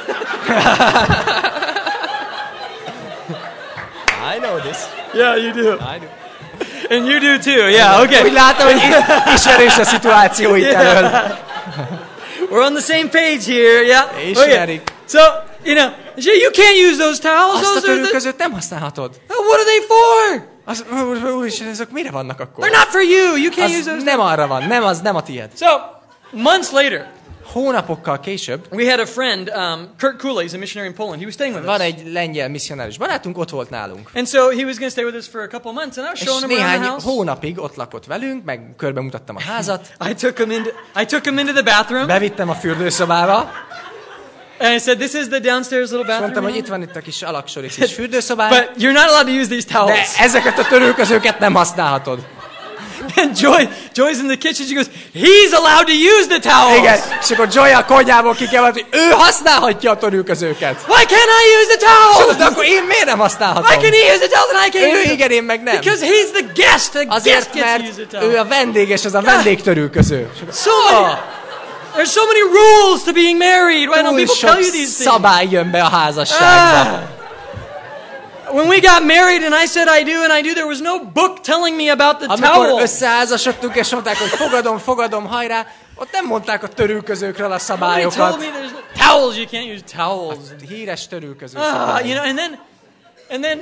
I know this. Yeah, you do. I do. And you do too. Yeah, okay. Úgy látom, hogy ismerős a szituáció itt elől. We're on the same page here. Yeah. Ismerik. Okay. So, you know, you can't use those towels. Azt a Those are the, törülközőt nem használhatod. what are they for? Az, úristen, ezek mire vannak akkor? They're not for you. You can't use Az those. nem arra van, nem az, nem a tiéd. So, months later, Hónapokkal később we had a friend, um, Kurt Kula, he's a missionary in Poland. He was staying with van us. egy lengyel misszionáris barátunk, ott volt nálunk. And so he was going to stay with us for a couple months, and I was És showing him around the néhány house. hónapig ott lakott velünk, meg körbe mutattam a házat, I took him into I took him into the bathroom, bevittem a fürdőszobába, and I said, "This is the downstairs little és mondtam, bathroom." hogy itt van itt a kis alaksori kis fürdőszobáj, But you're not allowed to use these de towels. ezeket a törülközőket nem használhatod. And Joy, Joy's in the kitchen. She goes, "He's allowed to use the towels. Igen, és akkor Joy a konyhából kikevert, hogy ő használhatja a törülközőket. Why can't I use the És towels? de akkor én miért nem Why használhatom? can he use the towels and I can't Ő use them? igen, én meg nem. Because he's the guest. The guest Azért, gets to use the mert towel. ő a vendég, és ez a vendégtörülköző. So many, there's so many rules to being married. Why don't Túl people sok tell you these things? szabály jön be a házasságba. Ah. When we got married and I said I do and I do, there was no book telling me about the Amikor towel. összeházasodtunk, és mondták, hogy fogadom, fogadom, hajrá, ott nem mondták a törülközőkről a Somebody told szabályokat. me there's no towels. You can't use towels. Híres törülköző Ah, szabály. you know, and then, and then,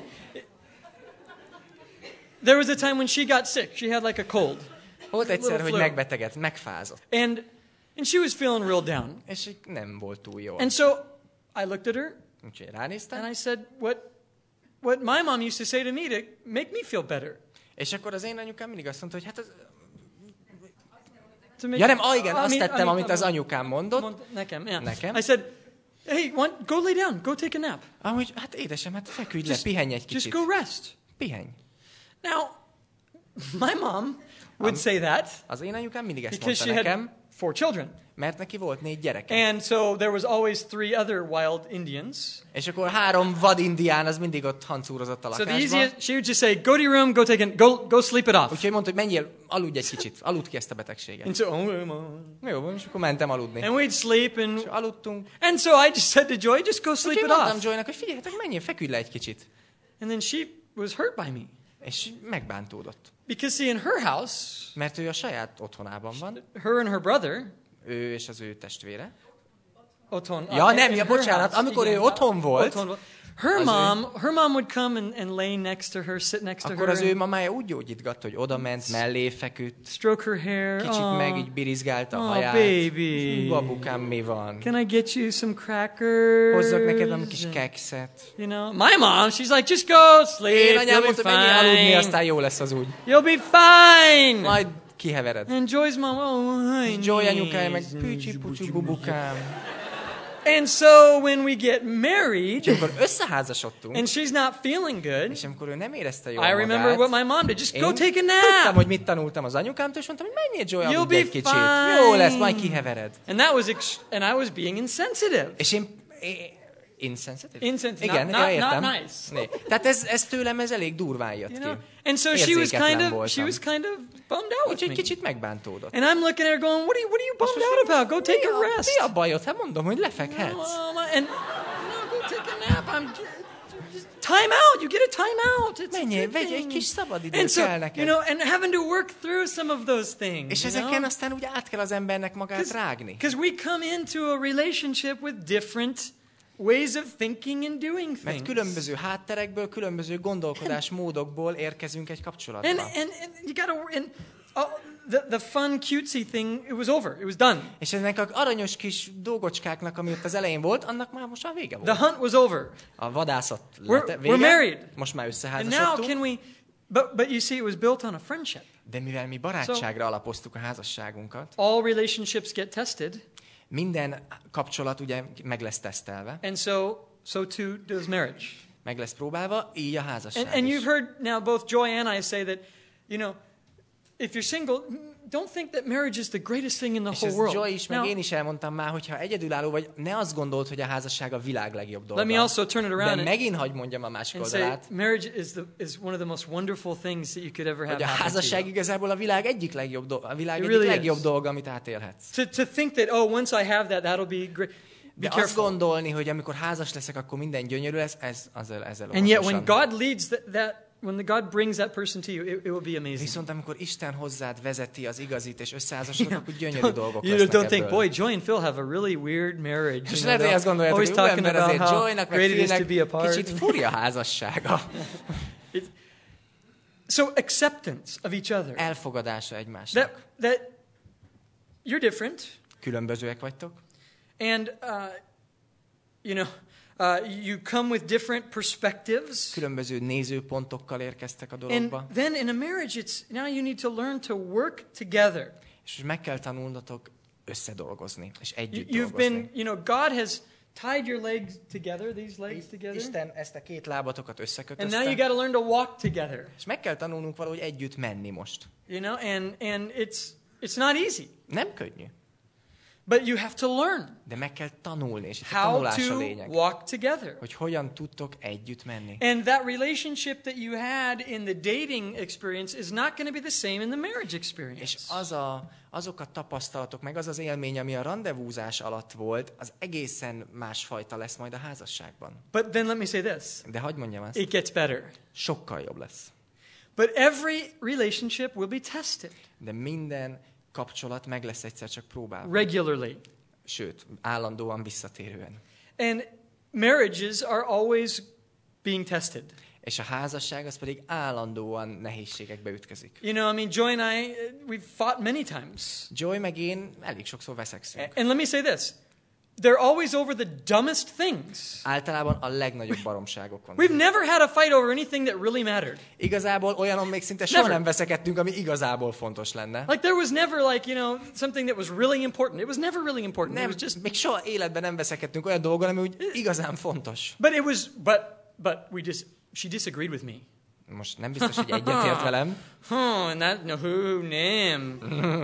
there was a time when she got sick. She had like a cold, Volt egyszer, little hogy flu. megbetegedett, megfázott, and and she was feeling real down. és így nem volt túl jó. And so I looked at her Úgyhogy ránéztem, and I said, "What, what my mom used to say to me to make me feel better." és akkor az én anyukám mindig azt mondta, hogy hát az... To make, Ja nem, ah, igen, I azt mean- tettem, I mean, amit az anyukám mondott. Mond- Nekem, yeah. Nekem. I said, "Hey, want, go lay down. Go take a nap. Ahogy, hát édesem, hát feküdj le, Just, pihenj egy just kicsit. go rest." Pihenj. Now, my mom would say that Az én anyukám mindig ezt because mondta she had nekem, four children. mert neki volt négy gyereke. And so there was always three other wild Indians. És akkor három vadindián az mindig ott hancúrozott a So the lakásban. easiest, she would just say, "Go to your room, go take a, go, go sleep it off." Úgyhogy mondta, hogy menjél, aludj egy kicsit, aludd ki ezt a betegséget. And so, oh, mom. Jó, van, és akkor mentem aludni. And we'd sleep, and És aludtunk. and so I just said to Joy, "Just go sleep Úgyhogy it mondtam off." Joynak, hogy figyelj, hát menjél, feküdj le egy kicsit. And then she was hurt by me És megbántódott. because see, in her house, Mert ő a saját otthonában van, her and her brother, ő és az ő testvére. Oton, Ja, uh, nem, in ja, her bocsánat, house, amikor igen, ő otthon volt, otthon volt, her az mom, her mom would come and, and lay next to her, sit next to akkor her, az ő and mamája úgy gyógyítgatta, hogy oda ment, mellé feküdt, stroke her hair. kicsit Aw. meg így birizgálta a Oh, haját. baby. Babukám, mi van? Can I get you some crackers? Hozzak neked valami kis kekszet. You know, my mom, she's like, just go sleep. Én You'll anyám be mondta, menjél aludni, fine. aztán jó lesz az úgy. You'll be fine. Majd kihevered. And Joy's mom, oh, honey. Joy anyukája meg pücsi, pucsi, bubukám. And so when we get married, És amikor összeházasodtunk, and she's not feeling good, és amikor ő nem érezte jól I remember magát, what my mom did. Just go én take a tudtam, nap. hogy mit tanultam az anyukámtól, és mondtam, hogy menjél Joy, You'll aludj be egy kicsit. fine. Jó lesz, majd kihevered. And that was, ex- and I was being insensitive. És én... én insensitive? Insensitive, Igen, not- ja, not- értem. not nice. Né. Tehát ez, ez tőlem ez elég durván jött You ki. know? And so she was Érzéketlen kind of, voltam. she was kind of bummed out with Úgyhogy me. kicsit megbántódott. And I'm looking at her going, what are you, what are you bummed out about? Go take mi a a, rest. Mi a bajod? Hát mondom, hogy lefekhetsz. Well, my- and no, go take a nap. I'm just, just time out. You get a time out. It's a Menjél, good vegyél egy thing. kis szabadidőt And so, kell you neked. know, and having to work through some of those things. És you ezeken know? aztán úgy át kell az embernek magát rágni. Because we come into a relationship with different ways of thinking and doing Mert things. különböző hátterekből, különböző gondolkodásmódokból érkezünk egy kapcsolatba. And, and, and you gotta, and uh, the, the fun, cutesy thing, it was over. It was done. És ennek az aranyos kis dolgocskáknak, ami ott az elején volt, annak már most már vége The volt. hunt was over. A vadászat We're- lete, vége. we're married. Most már And now összeházasodtunk. can we, but, but you see, it was built on a friendship. De mivel mi barátságra alapoztuk a házasságunkat, All relationships get tested. minden kapcsolat ugye meg lesz tesztelve, And so, so too does marriage. meg lesz próbálva, így a házasság And, and is. you've heard now both Joy and I say that, you know, if you're single, don't think that marriage is the greatest thing in the És whole ez world. Joy is, meg Now, én is elmondtam már, hogyha egyedülálló vagy, ne azt gondold, hogy a házasság a világ legjobb dolga. let me also turn it De around and, megint hagyd mondjam a másik and say oldalát, marriage is the is one of the most wonderful things that you could ever have hogy a happen to házasság you. igazából a világ egyik legjobb, do- a világ It egyik really legjobb is. dolga, amit átélhetsz. To to think that oh, once I have that, that'll be great. Be De azt careful. gondolni, hogy amikor házas leszek, akkor minden gyönyörű lesz, ez ezzel, ezzel And yet, when óvatosan. God leads that, that when the God brings that person to you, it, it will be amazing. Viszont amikor Isten hozzád vezeti az igazit, és összeházasodnak, akkor gyönyörű Don't, dolgok you lesznek don't think, ebből. boy, Joy and Phil have a really weird marriage. És You lehet, know, hogy azt they're gondoljátok, always hogy jó talking ember about azért how Joynak, meg great it is to be Philnek apart. kicsit furja a házassága. It- so acceptance of each other. Elfogadása egymásnak. That that you're different, Különbözőek vagytok, and uh, you know, uh, you come with different perspectives. különböző nézőpontokkal érkeztek a And dologba, then in a marriage, it's now you need to learn to work together. és meg kell tanulnotok összedolgozni, és You, együtt you've dolgozni. been, you know, God has tied your legs together, these legs together, Isten ezt a két lábatokat and összekötözte, now you got to learn to walk together. és meg kell tanulnunk valahogy együtt menni most. You know, and and it's it's not easy, Nem könnyű, but you have to learn de meg kell tanulni, és itt a how tanulás a to lényeg, walk together. hogy hogyan tudtok együtt menni. And that relationship that you had in the dating experience is not going to be the same in the marriage És experience. az a, azok a tapasztalatok, meg az az élmény, ami a randevúzás alatt volt, az egészen másfajta lesz majd a házasságban. But then let me say this. De hagyd mondjam ezt, It gets better. sokkal jobb lesz. But every relationship will be tested De minden kapcsolat meg lesz egyszer csak próbálva. regularly. Sőt, állandóan visszatérően. And marriages are always being tested. És a házasság az pedig állandóan nehézségekbe ütközik. You know, I mean, Joy and I, uh, we've fought many times. Joy meg én elég sokszor veszekszünk. And let me say this. They're always over the dumbest things. Általában a legnagyobb baromságokon. We've never had a fight over anything that really mattered. Igazából olyanon még szinte soha Never. nem veszekedtünk, ami igazából fontos lenne. Like there was never like, you know, something that was really important. It was never really important. Nem, It was just még soha életben nem veszekedtünk olyan dolgon, ami úgy igazán fontos. But it was but but we just she disagreed with me. Most nem biztos, hogy egyetért velem. Oh, and that no who name.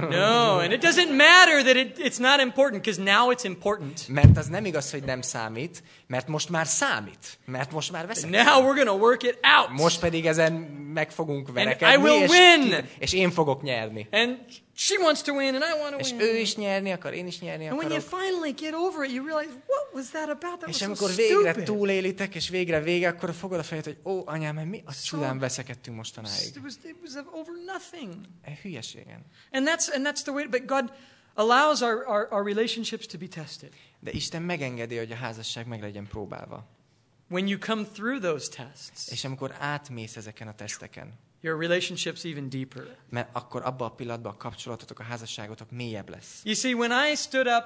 No, and it doesn't matter that it, it's not important because now it's important. Mert az nem igaz, hogy nem számít, mert most már számít. Mert most már veszekedünk. Now we're going to work it out. Most pedig ezen meg fogunk I verekedni, will és, win. és én fogok nyerni. And she wants to win and I want to És win. ő is nyerni akar, én is nyerni And when you akarok. finally get over it, you realize, what was that about? That És was so amikor végre stupid. túlélitek, és végre vége, akkor fogod a fejed, hogy ó, anyám, mi a So- csodán veszekedtünk mostanáig. It was, it was over nothing. E hülyeségen. And that's, and that's the way, but God allows our, our, our relationships to be tested. De Isten megengedi, hogy a házasság meg legyen próbálva. When you come through those tests, És amikor átmész ezeken a teszteken, your relationship's even deeper. mert akkor abban a pillanatban a kapcsolatotok, a házasságotok mélyebb lesz. You see, when I stood up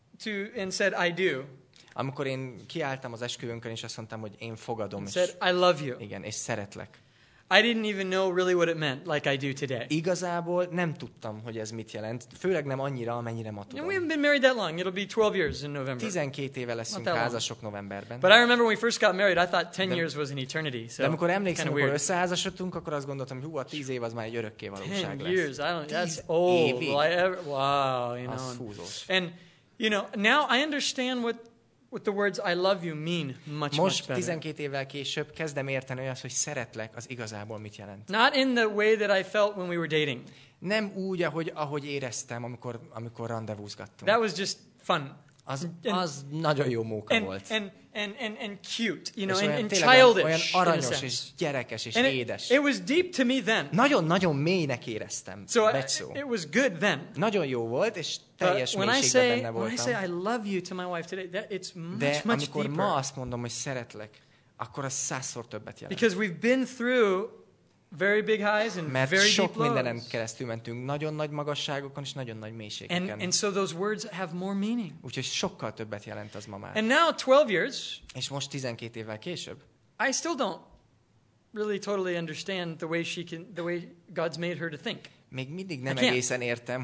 to and said, I do, Amikor én kiálltam az esküvőnkön, és azt mondtam, hogy én fogadom, és, said, I love you, igen, és szeretlek. I didn't even know really what it meant like I do today. Igazából nem tudtam, hogy ez mit jelent, főleg nem annyira, amennyire ma You know, we tudom. haven't been married that long. It'll be twelve years in November. tizenkét éve leszünk Not that long. házasok novemberben. But I remember when we first got married, I thought ten De- years was an eternity. So De amikor kind emlékszem, of amikor weird. összeházasodtunk, akkor azt gondoltam, hogy hú, a tíz év az már egy örökké valóság Ten years, lesz. I don't. That's Tíz old. évig. Will I ever, wow, you Az know. húzós. And you know, now I understand what what the words "I love you" mean much much Most better. tizenkét évvel később kezdem érteni azt, hogy szeretlek, az igazából mit jelent. Not in the way that I felt when we were dating. Nem úgy, ahogy, ahogy éreztem, amikor, amikor randevúzgattunk. That was just fun. Az, and- az nagyon jó móka And, volt. and, and, and, and cute, you know, És and, olyan, and tényleg olyan, olyan childish in a aranyos, sense. és gyerekes, és And it, édes. it was deep to me then. Nagyon-nagyon mélynek éreztem. So I, Becszó. it was good then. Nagyon jó volt, és teljes But when I mélységben say benne when I say I voltam. love you to my wife today, that it's much De much amikor deeper. ma azt mondom, hogy szeretlek, akkor az százszor többet jelent. Because we've been through very big highs and Mert very sok deep mindenen lows. keresztül mentünk, nagyon nagy magasságokon és nagyon nagy And, mélységeken. and so those words have more meaning. Úgyhogy sokkal többet jelent az ma már. And now, twelve years, És most tizenkét évvel később, I still don't really totally understand the way she can, the way God's made her to think. még mindig nem I can't. egészen értem, hogy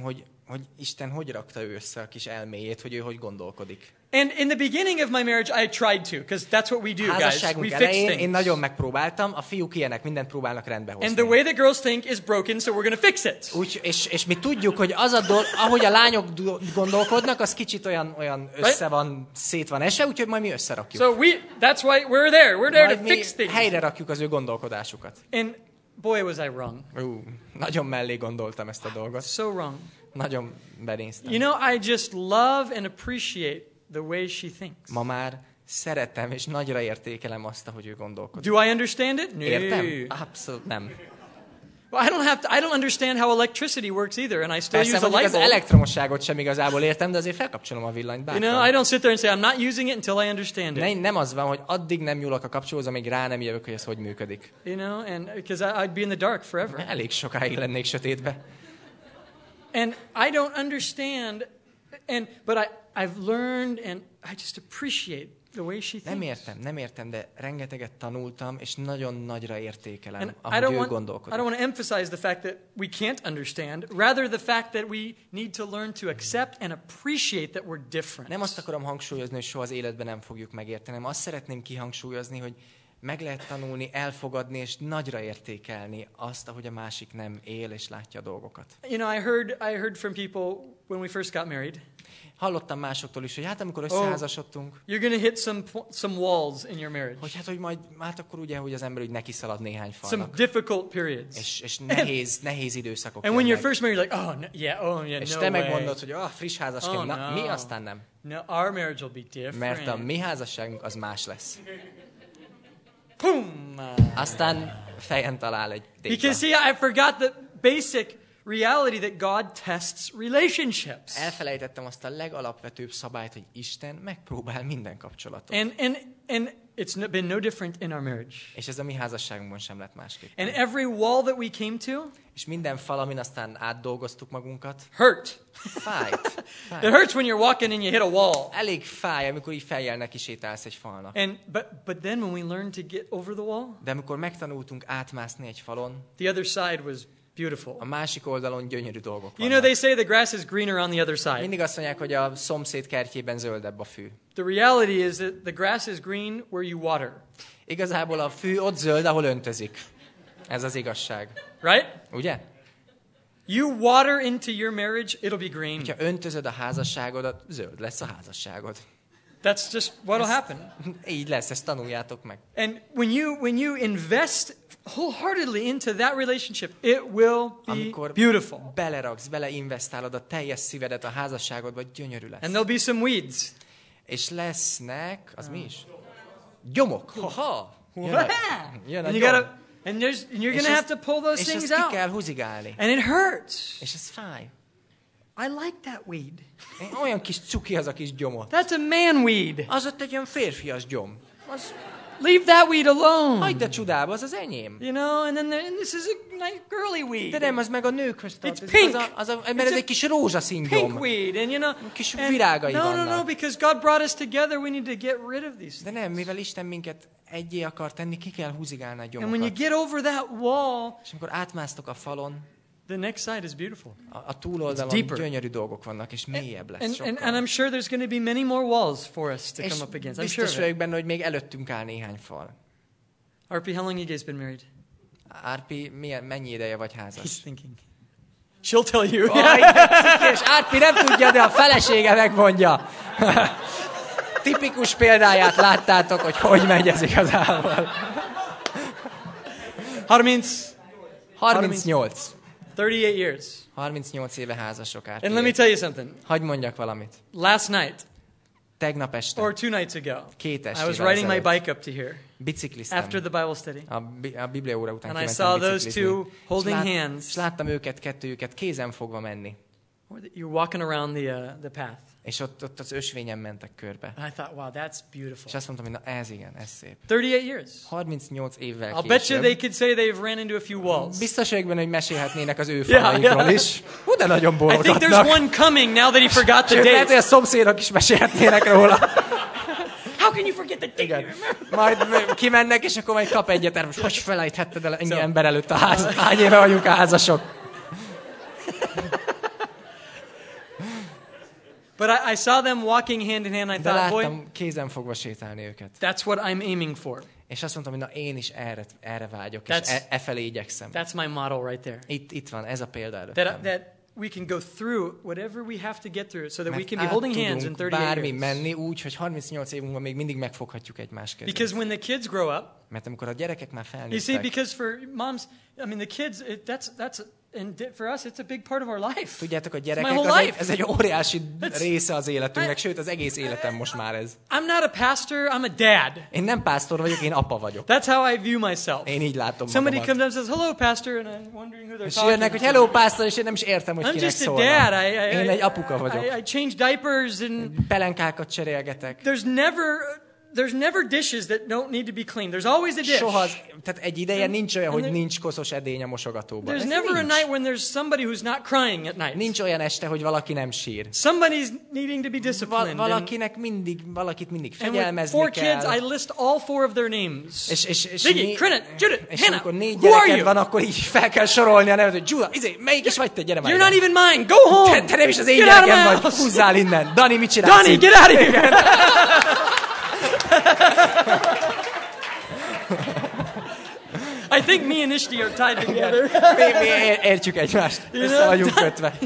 hogy Isten hogy rakta ő össze a kis elméjét, hogy ő hogy gondolkodik. And in the beginning of my marriage, I tried to, because that's what we do, guys. Házasságunk We fix elején én things. nagyon megpróbáltam, a fiúk ilyenek, mindent próbálnak rendbe hozni. And the way that girls think is broken, so we're going to fix it. Úgy, és, és mi tudjuk, hogy az a dolog, ahogy a lányok do- gondolkodnak, az kicsit olyan, olyan össze van, szét van esve, úgyhogy majd mi összerakjuk. So we, that's why we're there. We're there Majd to mi fix things. helyre rakjuk az ő gondolkodásukat. And boy, was I wrong. Ú, nagyon mellé gondoltam ezt a dolgot. So wrong. Nagyon benéztem. You know, I just love and appreciate the way she thinks. Ma már szeretem és nagyra értékelem azt, ahogy ő gondolkodik. Do I understand it? No. Értem? Abszolút nem. Well, I don't have to, I don't understand how electricity works either, and I still Persze, use a mondjuk light az bulb. elektromosságot sem igazából értem, de azért felkapcsolom a villanyt You bátran. know, I don't sit there and say I'm not using it until I understand Ne, it. nem az van, hogy addig nem nyúlok a kapcsolóhoz, amíg rá nem jövök, hogy ez hogy működik. You know, and because I'd be in the dark forever. Elég sokáig lennék sötétbe. And I don't understand, and but I I've learned, and I just appreciate the way she Nem thinks. értem, nem értem, de rengeteget tanultam, és nagyon nagyra értékelem, And I ahogy don't ő want I gondolkodik. don't want to emphasize the fact that we can't understand, rather the fact that we need to learn to accept and appreciate that we're different. Nem azt akarom hangsúlyozni, hogy soha az életben nem fogjuk megérteni, hanem azt szeretném kihangsúlyozni, hogy meg lehet tanulni, elfogadni és nagyra értékelni azt, ahogy a másik nem él és látja a dolgokat. You know, I heard I heard from people when we first got married. Hallottam másoktól is, hogy hát amikor összeházasodtunk, You're going to hit some po- some walls in your marriage. hogy hát, hogy majd, hát akkor ugye, hogy az ember úgy neki szalad néhány Some falnak. difficult periods. És, és nehéz, nehéz időszakok And when you're jönnek. first married, you're like, oh, no, yeah, oh, yeah, És no te way. megmondod, hogy ah, friss házasként, Oh, na, no. mi aztán nem. No, our marriage will be different. Mert a mi házasságunk az más lesz. Boom! Aztán fejen talál egy tégla. Because see, I forgot the basic reality that God tests relationships. Elfelejtettem azt a legalapvetőbb szabályt, hogy Isten megpróbál minden kapcsolatot. And and and it's no- been no different in our marriage. És ez a mi házasságunkban sem lett másképp. And every wall that we came to És minden fal, amin aztán átdolgoztuk magunkat, hurt. fájt. fájt. It hurts when you're walking and you hit a wall. Elég fáj, amikor így fejjel neki sétálsz egy falnak. And but but then when we learned to get over the wall, De amikor megtanultunk átmászni egy falon, the other side was beautiful. a másik oldalon gyönyörű dolgok You know, vannak. they say the grass is greener on the other side. Mindig azt mondják, hogy a szomszéd kertjében zöldebb a fű. The reality is that the grass is green where you water, Igazából a fű ott zöld, ahol öntözik. Ez az igazság. right? Ugye? You water into your marriage, it'll be green. Ha öntözöd a házasságodat, zöld lesz a házasságod. That's just what'll happen. Így lesz, ezt tanuljátok meg. And when you when you invest wholeheartedly into that relationship, it will be Amikor beautiful. beleraksz, beleinvestálod a teljes szívedet a házasságodba, gyönyörű lesz. And there'll be some weeds. És lesznek, az mi is? Gyomok. Ha-ha. Jön a, jön a And you gyom. gotta and there's and you're És gonna ezt- have to pull those és things ezt ki out. kell húzigálni. And it hurts. És ez fáj. I like that weed. Olyan kis cuki az a kis gyomot. That's a man weed. Az ott egy olyan férfias gyom. Az, Leave that weed alone. hagyd a csudába, az az enyém. You know, and then there, and this is a nice girly weed. De nem, az meg a nőkhöz tartozik. pink. Az a, az a, mert It's ez a egy kis rózsaszín Pink gyom. weed, and you know, Kis and- virágai no, no, no, vannak. because God brought us together, we need to get rid of these De things. nem, mivel Isten minket egyé akar tenni, ki kell húzigálni a And when you gyomokat. get over that wall, És amikor átmásztok a falon, the next side is beautiful. a, a túloldalon deeper. gyönyörű dolgok vannak, és mélyebb lesz And, sokkal. and, and I'm sure there's going to be many more walls for us to És come up against. I'm sure biztos of it. vagyok benne, hogy még előttünk áll néhány fal. Arpi, how long you guys been married? Árpi, milyen, mennyi ideje vagy He's házas? thinking. She'll tell you. Aj, de cikés, Árpi nem tudja, de a felesége megmondja. Tipikus példáját láttátok, hogy hogy megy ez igazából. How means harmincnyolc. thirty-eight years. harmincnyolc éve házasok, Árpi. And let me tell you something. Hadd mondjak valamit. Last night, Tegnap este or two nights ago, Két I was estével riding my ezelőtt bike up to here bicikliztem. after the Bible study. A, bi- a Biblia óra után And I kimentem saw those biciklizni. two holding és, lát, hands. és láttam őket, kettőjüket kézen fogva menni. You're walking around the, uh, the path. És ott, ott az ösvényen mentek körbe. And I thought, wow, that's beautiful. És azt mondtam, hogy na ez igen, ez szép. thirty-eight years. harmincnyolc évvel I'll bet you később. they could say they've ran into a few walls. Biztos vagyok benne, hogy mesélhetnének az ő Yeah, falaikról yeah. is. Hú, de nagyon I think there's bólogatnak. one coming now that he forgot the Sőt, lehet, hogy a date. szomszédok is mesélhetnének róla. How can you forget the date? Igen. Majd kimennek, és akkor majd kap egyet, erre, most hogy felejthetted el ennyi So- ember előtt a ház? Hány éve vagyunk házasok? But I, I saw them walking hand in hand. I De thought, boy, láttam kézen fogva sétálni őket. that's what I'm aiming for. És azt mondtam, hogy na én is erre, erre vágyok, That's- és e, e felé igyekszem. That's my model right there. Itt, itt van, ez a példa That, előttem. that we can go through whatever we have to get through so that we Mert can be át holding hands in tudunk thirty-eight bármi years. menni úgy, hogy harmincnyolc év múlva még mindig megfoghatjuk egymás kezét. Because when the kids grow up, Mert amikor a gyerekek már you see, felnőttek, because for moms, I mean, the kids, it, that's, that's, and di- for us, it's a big part of our life. tudjátok, a my gyerekek, whole az egy, life. ez egy óriási It's- része az életünknek, I- sőt, az egész életem most már ez. I'm not a pastor, I'm a dad. Én nem pásztor vagyok, én apa vagyok. That's how I view myself. Én így látom Somebody magamat. comes up and says, hello, pastor, and I'm wondering who they're És talking jönnek, hogy to. hello, pásztor, és én nem is értem, hogy I'm kinek just a szólnak. dad. I, I, Én egy apuka I, vagyok. I, I change diapers, and Pelenkákat cserélgetek. there's never, there's never dishes that don't need to be cleaned. There's always a dish. Soha, az- tehát egy ideje nincs olyan, and hogy there- nincs koszos edény a mosogatóban. There's Ez never a nincs. night when there's somebody who's not crying at night. Nincs olyan este, hogy valaki nem sír. Somebody's needing to be Val- disciplined. and, valakinek mindig, valakit mindig and with fegyelmezni four kell. kids, I list all four of their names. És, és, és, Ziggy, né- Trinit, Judith, és Hannah, amikor négy who are gyereked you? van, akkor így fel kell sorolni a nevet, hogy Judah, izé, melyik is vagy te, gyere már You're ide. not even mine. Go home. Te, te nem is az én Get out of gyerekem my vagy, house. húzzál innen. Dani, mit csinálsz? Donnie, itt? get out of here. I think me and Ishti are tied together. Mi, mi ér- értjük egymást. Össze vagyunk kötve.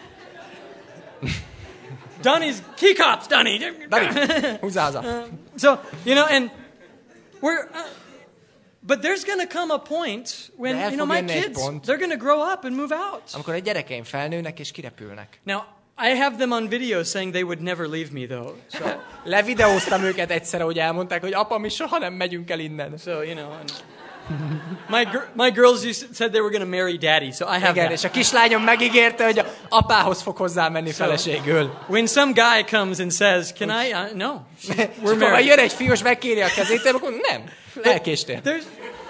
Donnie's key cops, Donnie. Dani, húzzál haza. So, you know, and we're, uh, but there's going to come a point when, De el you know, fog my jönni egy kids, pont. they're going to grow up and move out. Amikor a gyerekeim felnőnek és kirepülnek. Now, I have them on video saying they would never leave me, though. So, Levideóztam őket egyszerre, hogy elmondták, hogy apa, mi soha nem megyünk el innen. so you know, and my gir- my girls used, said they were going to marry daddy, so I have Igen, that. és a kislányom megígérte, hogy a apához fog hozzá menni feleségül. When some guy comes and says, "Can I?" Uh, no, És we're akkor ha married. jön egy fiús, megkéri a kezét, akkor nem, elkéstél. There's,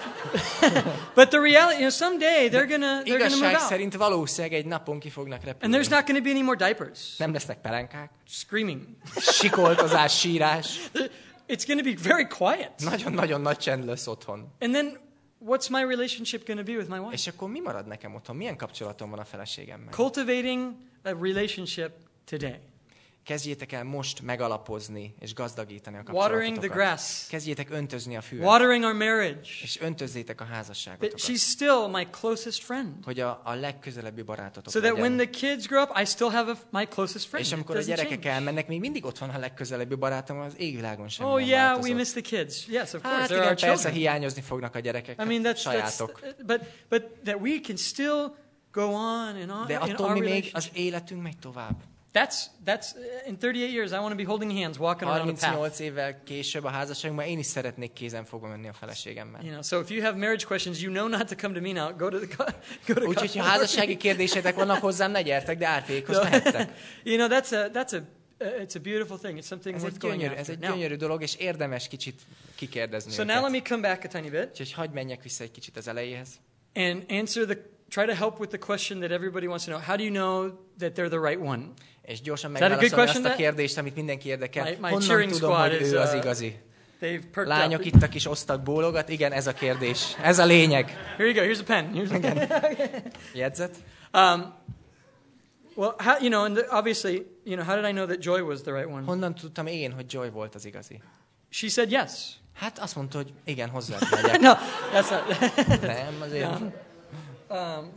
but the reality, you know, someday they're gonna they're gonna move Igazság out, szerint valószínűleg egy napon ki fognak and repülni. there's not going to be any more diapers, Nem lesznek pelenkák, screaming. sikoltozás, sírás. It's going to be very quiet. Nagyon-nagyon nagy csend lesz otthon. And then, what's my relationship going to be with my wife? És akkor mi marad nekem otthon? Milyen kapcsolatom van a feleségemmel? Cultivating a relationship today. Kezdjétek el most megalapozni és gazdagítani a Watering the kapcsolatokat. grass. Kezdjétek öntözni a füvet. Watering our marriage. És öntözzétek a That házasságotokat. she's still my closest friend. Hogy a, a legközelebbi barátotok So that legyen. when the kids grow up, I still have a, my closest friend. És It amikor a doesn't gyerekek change. elmennek, még mindig ott van a legközelebbi barátom, az égvilágon sem Oh nem yeah, változott. we miss the kids. Yes, of course, Hát they're igen, our persze children. hiányozni fognak a gyerekek. I mean, that's, that's sajátok. but but that we can still go on and on De in attól our mi még relationship. az életünk megy tovább. That's that's in thirty-eight years. I want to be holding hands, walking around the path. harmincnyolc évvel később a házasságunkban én is szeretnék kézen fogva menni a feleségemmel. You know, so if you have marriage questions, you know not to come to me now. Go to the go to Úgyhogy, ha couple. házassági kérdésetek vannak hozzám, ne gyertek, de ártékhoz mehettek. You know, that's a that's a uh, it's a beautiful thing. It's something Ez worth egy, going gyönyörű, after. ez egy Now, gyönyörű dolog, és érdemes kicsit kikérdezni so now let őket. me come back a tiny bit Úgyhogy hagyd menjek vissza egy kicsit az elejéhez. and answer the try to help with the question that everybody wants to know. How do you know that they're the right one? És gyorsan that a good megválaszolni question, azt a that? kérdést, amit mindenki érdekel. My- my Honnan cheering tudom, squad hogy is, ő az uh, igazi? They've perked Lányok up. itt a kis osztag bólogat. Igen, ez a kérdés. Ez a lényeg. Here you go. Here's a pen. Here's a pen. Jegyzet? Um, well, how, you know, and the, obviously, you know, how did I know that Joy was the right one? Honnan tudtam én, hogy Joy volt az igazi? She said yes. Hát azt mondta, hogy igen, hozzá megyek. No, that's not. Nem, azért. um,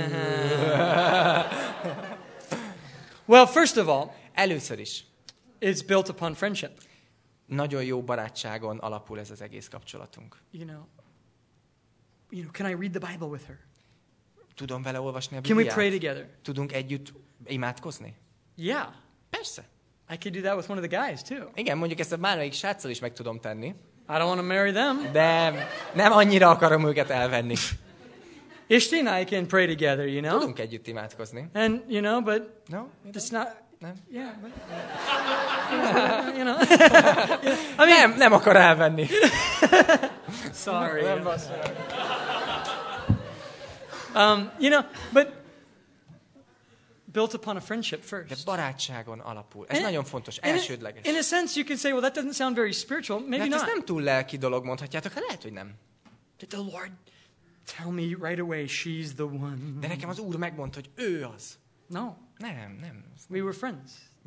well, first of all, Először is. it's built upon friendship. Nagyon jó barátságon alapul ez az egész kapcsolatunk. You know, you know, can I read the Bible with her? Tudom vele olvasni a Can we Bibliát? pray together? Tudunk együtt imádkozni? Yeah, Persze. I could do that with one of the guys too. Igen, mondjuk ezt a bármelyik sráccal is meg tudom tenni, I don't want to marry them. de nem annyira akarom őket elvenni. Ishti and I can pray together, you know, Tudunk együtt imádkozni. and you know, but No? it's not. Nem? Yeah, but, you know. I mean, nem, nem akar elvenni. Sorry. um, you know, but built upon a friendship De first. barátságon alapul. Ez And- nagyon fontos, In a, elsődleges. in a sense, you can say, well, that doesn't sound very spiritual. Maybe Mert ez not. nem túl lelki dolog, mondhatjátok, hát lehet, hogy nem. Did the Lord tell me right away she's the one? De nekem az Úr megmondta, hogy ő az. No, Nem, nem. we were friends.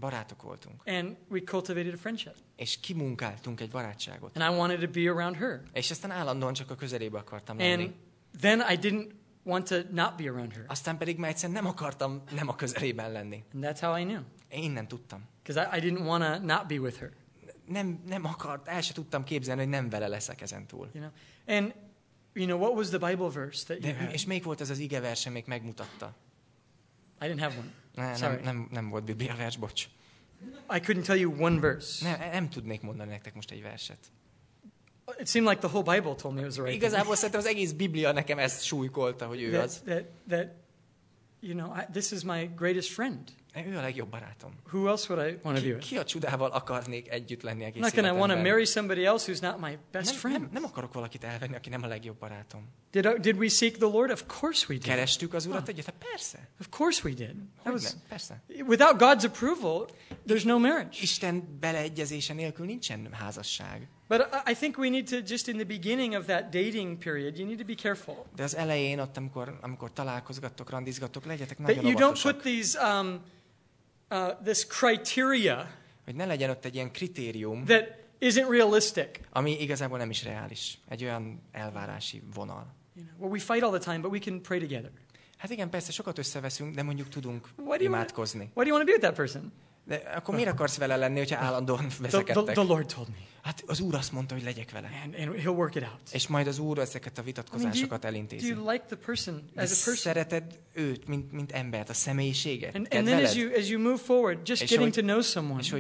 Barátok voltunk. And we cultivated a friendship. És kimunkáltunk egy barátságot. And I wanted to be around her. És aztán állandóan csak a közelébe akartam lenni. And then I didn't want to not be around her. Aztán pedig már egyszerűen nem akartam nem a közelében lenni. And that's how I knew. Én innen tudtam. Because I, I didn't want to not be with her. Nem, nem akart, el se tudtam képzelni, hogy nem vele leszek ezen túl. You know? And you know, what was the Bible verse that you De, had? és még volt ez az igeverse, még megmutatta. I didn't have one. Ne, Sorry. nem, nem, nem volt Biblia vers, bocs. I couldn't tell you one verse. Nem, nem tudnék mondani nektek most egy verset. It seemed like the whole Bible told me it was the right thing. Igazából szerintem az egész Biblia nekem ezt súlykolta, hogy ő That, az. that, that, you know, I, this is my greatest friend. Ő a legjobb barátom. Who else would I want to be Ki, with? ki a csodával akarnék együtt lenni I'm egész not going to want to életemben? marry somebody else who's not my best Nem, friend. nem, nem akarok valakit elvenni, aki nem a legjobb barátom. Did, I, did we seek the Lord? Of course we did. Kerestük az Urat egyet? Hát persze. Of course we did. That Hogy was, nem? Persze. without God's approval, there's no marriage. Isten beleegyezése nélkül nincsen házasság. But I, I think we need to, just in the beginning of that dating period, you need to be careful. De az elején, ott, amikor, amikor találkozgattok, randizgattok, legyetek That nagyon you don't óvatosak. put these, um, uh, this criteria Hogy ne legyen ott egy ilyen kritérium, that isn't realistic. ami igazából nem is reális. Egy olyan elvárási vonal. You know, well, we fight all the time, but we can pray together. Hát igen, persze sokat összeveszünk, de mondjuk tudunk Why do you want, imádkozni. why do you want to be with that person? De akkor miért akarsz vele lenni, hogyha állandóan The, the, veszekedtek? the Lord told me. Hát az Úr azt mondta, hogy legyek vele. And, and he'll work it out. És majd az Úr ezeket a I mean, do, vitatkozásokat you, do elintézi. you like the person De as a person? szereted őt, mint, mint embert, a személyiséget? And, and Kedveled? then as you, as you move forward, just És getting hogy- to know someone, És hogy